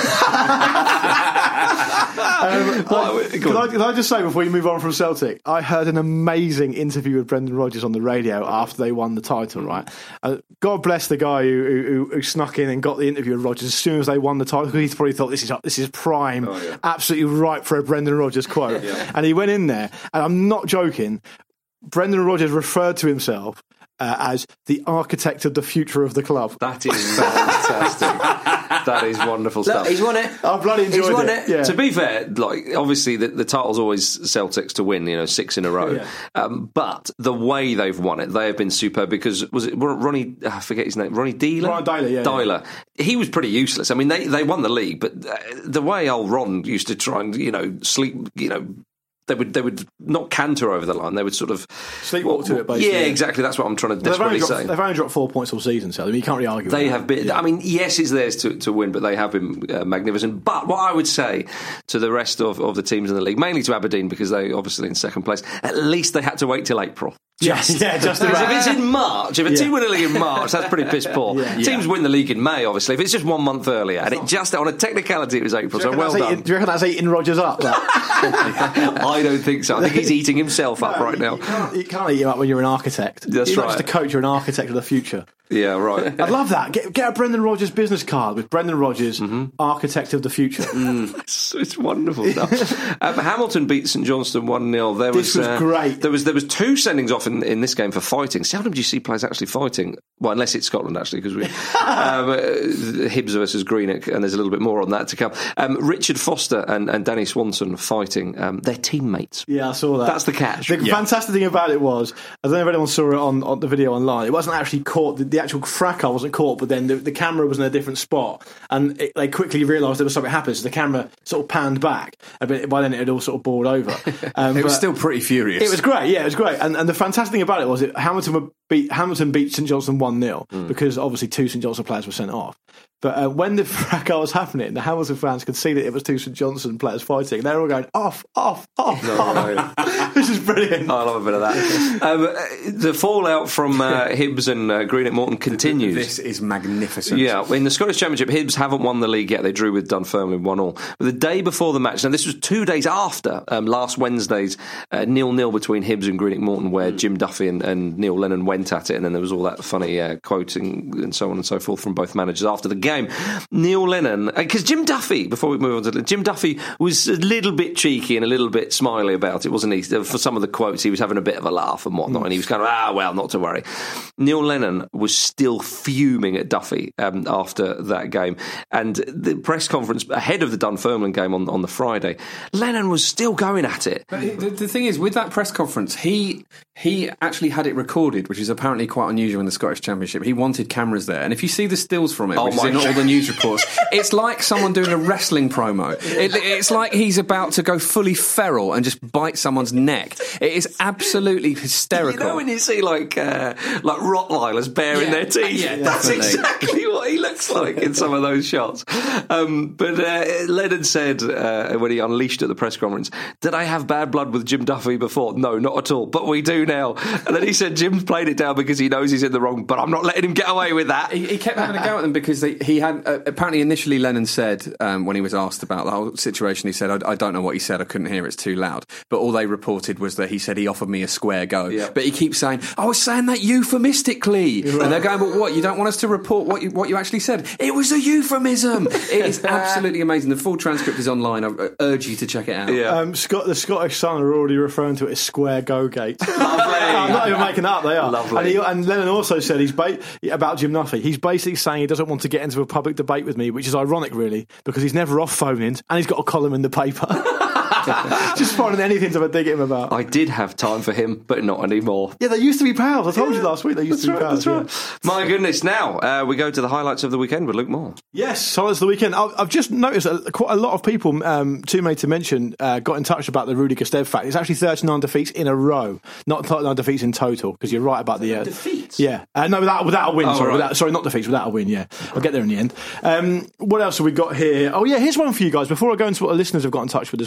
um, Well, can, go I, on. can I just say before you move on from Celtic, I heard an amazing interview with Brendan Rodgers on the radio after they won the title. Right, uh, God bless the guy who, who, who snuck in and got the interview with Rodgers as soon as they won the title, because he probably thought this is this is prime, Oh, yeah. absolutely right for a Brendan Rodgers quote. And he went in there, and I'm not joking. Brendan Rodgers referred to himself uh, as the architect of the future of the club. That is fantastic. That is wonderful Look, stuff. he's won it. I bloody enjoyed He's won it. it. Yeah. To be fair, like obviously the, the title's always Celtics to win, you know, six in a row. Yeah. Um, but the way they've won it, they have been superb. Because was it Ronnie? I forget his name. Ronnie Dealer. Ronnie Dealer, yeah, Dealer. He was pretty useless. I mean, they they won the league, but uh, the way old Ron used to try and you know sleep, you know. They would they would not canter over the line. They would sort of Sleepwalk to it, basically. Yeah, exactly. That's what I'm trying to They've only, desperately dropped, say. they've only dropped four points all season, so I mean, you can't really argue They with have that. been. Yeah. I mean, yes, it's theirs to, to win, but they have been uh, magnificent. But what I would say to the rest of, of the teams in the league, mainly to Aberdeen, because they obviously in second place, at least they had to wait till April. Just, yeah, just Because about. if it's in March, if a Yeah. team win the league in March, that's pretty piss poor. Yeah. Teams win the league in May, obviously. If it's just one month earlier, and it just on a technicality it was April, Do you so reckon well that's done. eating- do you reckon that's eating Rodgers up? That? I don't think so. I think he's eating himself up right now. You can't, you can't eat him up when you're an architect. That's you're right. not just a coach, you're an architect of the future. Yeah, right. I'd love that. Get, get a Brendan Rodgers business card with Brendan Rodgers, Mm-hmm. architect of the future. It's, it's wonderful stuff. um, Hamilton beat St Johnstone one nil. There This was uh, great. There was there was two sendings off in, in this game for fighting. Seldom do you see players actually fighting. Well, unless it's Scotland, actually, because we um, uh, Hibs versus Greenock, and there's a little bit more on that to come. Um, Richard Foster and, and Danny Swanson fighting. Um, they're teammates. Yeah, I saw that. That's the catch. The Yeah. fantastic thing about it was, I don't know if anyone saw it on, on the video online, it wasn't actually caught, the, the actual fracas wasn't caught, but then the, the camera was in a different spot, and it, they quickly realised there was something happened, so the camera sort of panned back, but by then it had all sort of boiled over. Um, It was but still pretty furious. It was great, yeah, it was great. And, and the fantastic thing about it was it, Hamilton were beat Hamilton beat St Johnstone one nil because obviously two St Johnstone players were sent off. But uh, when the fracas was happening, the Hamilton fans could see that it was two St Johnstone players fighting. They were all going off, off, off. off. This is brilliant. I love a bit of that. Um, uh, the fallout from uh, Hibs and uh, Greenock Morton continues. This is magnificent. Yeah, in the Scottish Championship, Hibs haven't won the league yet. They drew with Dunfermline one all. But the day before the match, now this was two days after um, last Wednesday's uh, nil-nil between Hibs and Greenock Morton, where Jim Duffy and, and Neil Lennon went at it, and then there was all that funny uh, quoting and so on and so forth from both managers after the game. Neil Lennon, because Jim Duffy, before we move on to Jim Duffy, was a little bit cheeky and a little bit smiley about it, wasn't he? For some of the quotes, he was having a bit of a laugh and whatnot, and he was kind of, ah, well, not to worry. Neil Lennon was still fuming at Duffy um, after that game, and the press conference ahead of the Dunfermline game on, on the Friday, Lennon was still going at it. But the, the thing is, with that press conference, he he actually had it recorded, which is apparently quite unusual in the Scottish Championship. He wanted cameras there, and if you see the stills from it, Oh which is my in all the news reports, it's like someone doing a wrestling promo. It, it's like he's about to go fully feral and just bite someone's neck. It is absolutely hysterical. You know when you see like uh, like Rottweilers baring Yeah, their teeth? yeah, That's definitely. exactly what he looks like in some of those shots. Um, but uh, Lennon said uh, when he unleashed at the press conference, did I have bad blood with Jim Duffy before? No, not at all, but we do now. And then he said Jim's played it down because he knows he's in the wrong, but I'm not letting him get away with that. He, he kept having a go at them because they, he had uh, apparently initially Lennon said um, when he was asked about the whole situation, he said, I, I don't know what he said, I couldn't hear, it's too loud. But all they reported was that he said he offered me a square go. Yeah. But he keeps saying, I was saying that euphemistically. Right. And they're going, but what? You don't want us to report what you, what you actually said? It was a euphemism. It is absolutely amazing. The full transcript is online. I urge you to check it out. Yeah. Um, Scott, the Scottish Sun are already referring to it as Square Go Gate. Lovely. I'm not even making that up, they are. Lovely. And, he, and Lennon also said he's ba- about Jim Duffy. He's basically saying he doesn't want to get into a public debate with me, which is ironic, really, because he's never off phone-ins and he's got a column in the paper. Just finding anything to dig at him about. I did have time for him, but not anymore. Yeah, they used to be pals. I told you last week they used That's to be right, pals. that's right. My goodness, now uh, we go to the highlights of the weekend with Luke Moore. Yes, so it's the weekend. I've, I've just noticed that quite a lot of people, um, too many to mention, uh, got in touch about the Rudy Gustave fact. It's actually thirty-nine defeats in a row, not thirty-nine defeats in total, because you're right about the... Uh, defeats? Yeah. Uh, no, without, without a win, Oh, sorry. right. Without, sorry, not defeats, without a win, yeah. I'll get there in the end. Um, what else have we got here? Oh, yeah, here's one for you guys. Before I go into what the listeners have got in touch with as well.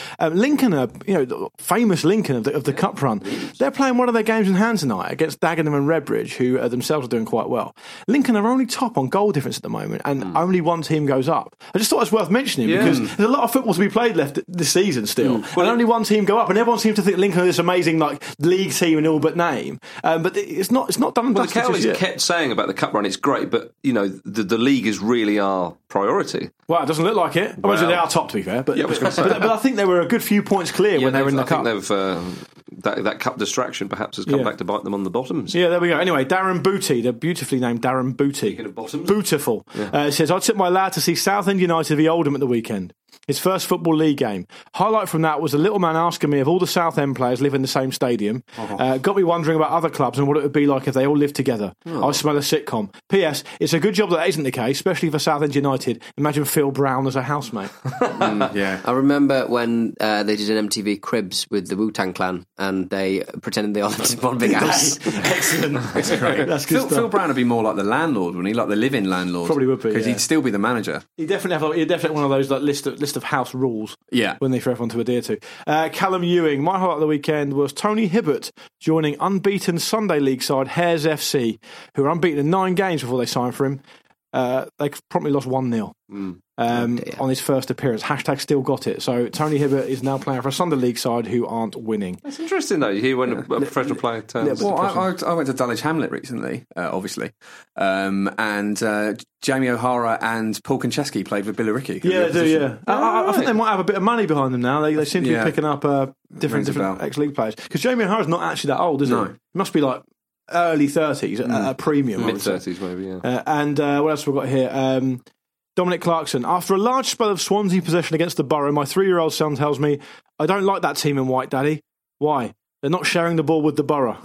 Um, Lincoln, are, you know, the famous Lincoln of the, of the Cup run, they're playing one of their games in hand tonight against Dagenham and Redbridge, who uh, themselves are doing quite well. Lincoln are only top on goal difference at the moment, and mm. only one team goes up. I just thought it was worth mentioning yeah. because there's a lot of football to be played left this season still, mm. well, and only one team go up, and everyone seems to think Lincoln are this amazing like league team in all but name, um, but it's not. It's not done. Well, the Cowleys kept saying about the Cup run, it's great, but you know the, the league is really our priority. Well, it doesn't look like it. I well, mean, they are top, to be fair, but, yeah, but, but, but I think they were a good few points clear yeah, when they were in the I Cup. Think they've, uh, that, that Cup distraction perhaps has come yeah. back to bite them on the bottoms. Yeah, there we go. Anyway, Darren Booty, the beautifully named Darren Booty. Speaking of bottoms. Beautiful. Yeah. Uh, says, I took my lad to see Southend United v Oldham at the weekend. His first Football League game. Highlight from that was a little man asking me if all the Southend players live in the same stadium. Uh-huh. Uh, got me wondering about other clubs and what it would be like if they all lived together. Oh. I smell a sitcom. P S. It's a good job that isn't the case, especially for Southend United. Imagine Phil Brown as a housemate. mm, yeah. I remember when uh, they did an M T V Cribs with the Wu-Tang Clan and they pretended they all lived in one big house. Excellent. That's great. That's good Phil, Phil Brown would be more like the landlord, wouldn't he? Like the live-in landlord. Probably would be, because yeah. he'd still be the manager. He'd definitely have. He'd definitely one of those like list of list of house rules. Yeah, when they for everyone to adhere to. Uh, Callum Ewing. My highlight of the weekend was Tony Hibbert joining unbeaten Sunday League side Hares F C, who were unbeaten in nine games before they signed for him. Uh, they promptly lost one nil. Mm. Um, oh on his first appearance. Hashtag still got it. So Tony Hibbert is now playing for a Sunday League side who aren't winning. That's interesting though. You hear when yeah. a, a professional player turns. Well, I, I, I went to Dulwich Hamlet recently, uh, obviously, um, and uh, Jamie O'Hara and Paul Konchesky played with Billericay. Yeah, they do. Yeah, oh, I, I, I think they might have a bit of money behind them now. They, they seem to yeah. be picking up uh, different different ex-league players because Jamie O'Hara's not actually that old, is no. he? He must be like early thirties, mm. at a premium, mid thirties maybe. Yeah. Uh, and uh, what else have we got here? Um, Dominic Clarkson. After a large spell of Swansea possession against the Borough, my three-year-old son tells me, I don't like that team in white, Daddy. Why? They're not sharing the ball with the Borough.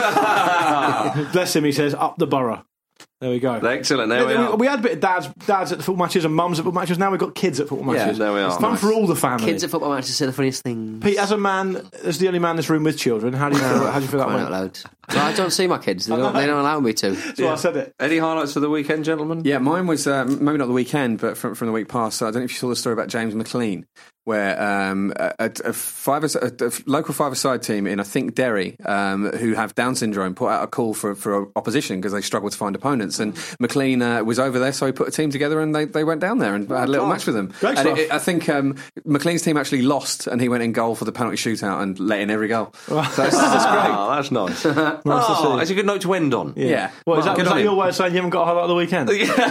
Bless him, he says, up the Borough. There we go. Excellent. There we, we are. We had a bit of dads, dads at the football matches and mums at football matches. Now we've got kids at football matches. Yeah, there we are. It's fun nice. for all the family. Kids at football matches say the funniest things. Pete, as a man, as the only man in this room with children, how do you feel? How do you feel that way? Not allowed. Well, I don't see my kids. They don't, they don't allow me to. That's yeah. why I said it. Any highlights for the weekend, gentlemen? Yeah, mine was uh, maybe not the weekend, but from from the week past. So I don't know if you saw the story about James McLean, where um, a, a, five, a, a local five-a-side team in, I think, Derry, um, who have Down syndrome, put out a call for, for opposition because they struggle to find opponents. And McLean uh, was over there, so he put a team together and they, they went down there and oh, had a little match with them. Great and stuff. It, it, I think um, McLean's team actually lost and he went in goal for the penalty shootout and let in every goal. So that's, that's great. Oh, that's nice. nice oh, it's a good note to end on. Yeah. yeah. Well, is that, is that your way of saying you haven't got a highlight of the weekend?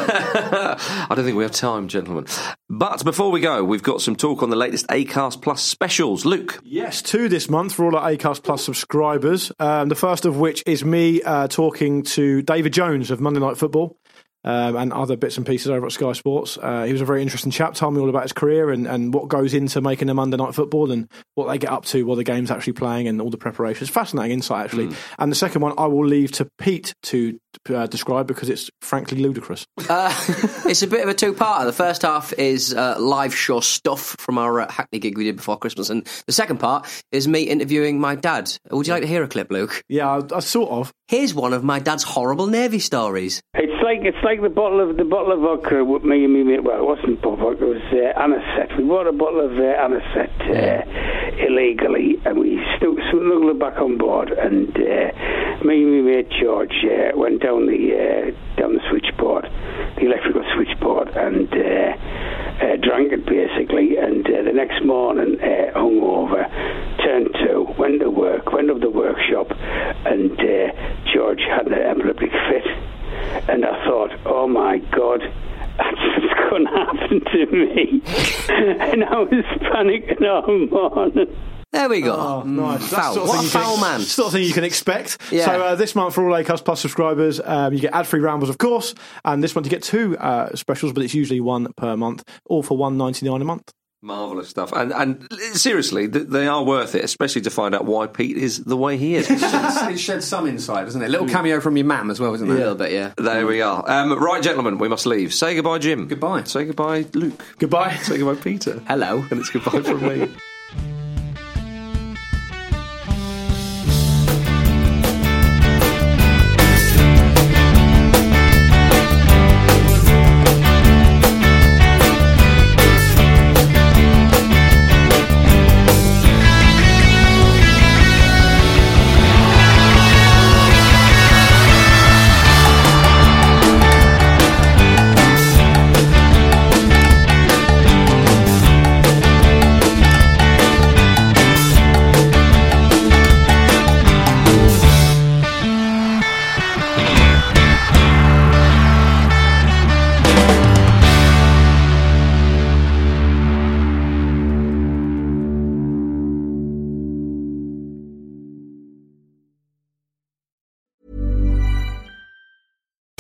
I don't think we have time, gentlemen. But before we go, we've got some talk on the latest Acast Plus specials. Luke? Yes, two this month for all our Acast Plus subscribers. Um, the first of which is me uh, talking to David Jones of Monday Night Football. Um, and other bits and pieces over at Sky Sports. Uh, he was a very interesting chap, told me all about his career and, and what goes into making a Monday Night Football and what they get up to while the game's actually playing and all the preparations. Fascinating insight, actually. Mm. And the second one I will leave to Pete to uh, describe because it's frankly ludicrous. Uh, it's a bit of a two-parter. The first half is uh, live show stuff from our uh, Hackney gig we did before Christmas, and the second part is me interviewing my dad. Would you like to hear a clip, Luke? Yeah, I, I sort of. Here's one of my dad's horrible Navy stories. It's like it's like the bottle of the bottle of vodka with me and me mate. Well, it wasn't vodka; it was uh, anisette. We bought a bottle of uh, anisette uh, illegally, and we snuggled it back on board. And uh, me and me mate George uh, went down the uh, down the switchboard, the electrical switchboard, and uh, uh, drank it basically. And uh, the next morning, uh, hung over, turned to, went to work, went up to the workshop, and uh, George had an epileptic fit. And I thought, oh my God, that's what's going to happen to me. And I was panicking all morning. There we go. Oh, nice. Foul. Sort of what a foul can, man. Sort of thing you can expect. Yeah. So uh, this month for all Acast Plus subscribers, um, you get ad-free rambles, of course. And this month you get two uh, specials, but it's usually one per month, all for one ninety-nine a month. Marvellous stuff. And and seriously, they are worth it, especially to find out why Pete is the way he is. It sheds, it sheds some insight, doesn't it? A little cameo from your mam as well, isn't there? A little bit, yeah. There we are. Um, right, gentlemen, we must leave. Say goodbye, Jim. Goodbye. Say goodbye, Luke. Goodbye. Say goodbye, Peter. Hello. And it's goodbye from me.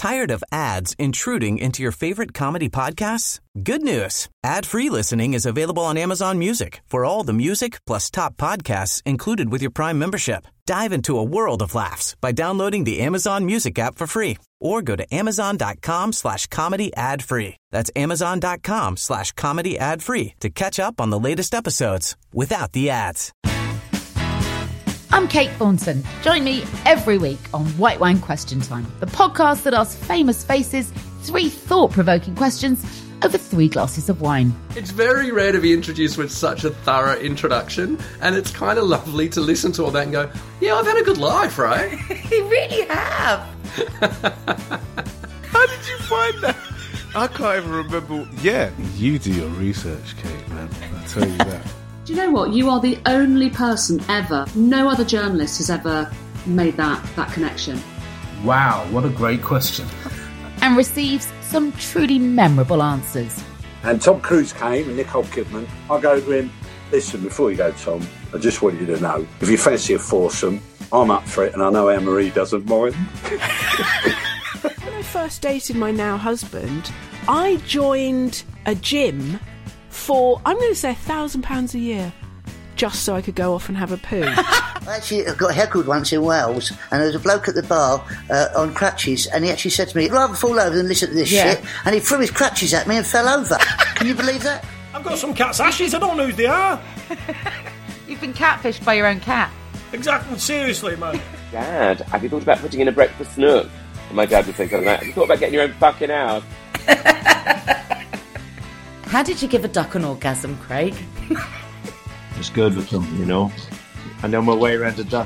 Tired of ads intruding into your favorite comedy podcasts? Good news. Ad-free listening is available on Amazon Music for all the music plus top podcasts included with your Prime membership. Dive into a world of laughs by downloading the Amazon Music app for free or go to amazon.com slash comedy ad free. That's amazon.com slash comedy ad free to catch up on the latest episodes without the ads. I'm Kate Thornton. Join me every week on White Wine Question Time, the podcast that asks famous faces three thought-provoking questions over three glasses of wine. It's very rare to be introduced with such a thorough introduction, and it's kind of lovely to listen to all that and go, yeah, I've had a good life, right? You really have. How did you find that? I can't even remember. Yeah, you do your research, Kate, man. I'll tell you that. Do you know what? You are the only person ever, no other journalist has ever made that, that connection. Wow, what a great question. And receives some truly memorable answers. And Tom Cruise came and Nicole Kidman. I go to him, listen, before you go, Tom, I just want you to know, if you fancy a foursome, I'm up for it, and I know Anne-Marie doesn't mind. When I first dated my now husband, I joined a gym for, I'm going to say, a thousand pounds a year, just so I could go off and have a poo. I actually got heckled once in Wales, and there was a bloke at the bar uh, on crutches, and he actually said to me, I'd rather fall over than listen to this Yeah. shit, and he threw his crutches at me and fell over. Can you believe that? I've got some cat's ashes, I don't know who they are. You've been catfished by your own cat. Exactly, seriously, man. Dad, have you thought about putting in a breakfast nook? And my dad would say something like, have you thought about getting your own fucking house? How did you give a duck an orgasm, Craig? It's good with them, you know. I know my way around a duck.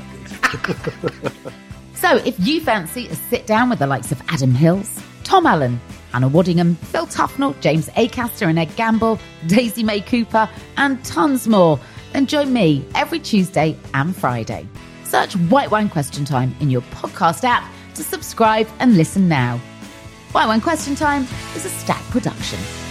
So if you fancy a sit down with the likes of Adam Hills, Tom Allen, Hannah Waddingham, Phil Tufnell, James Acaster and Ed Gamble, Daisy May Cooper, and tons more, then join me every Tuesday and Friday. Search White Wine Question Time in your podcast app to subscribe and listen now. White Wine Question Time is a Stack production.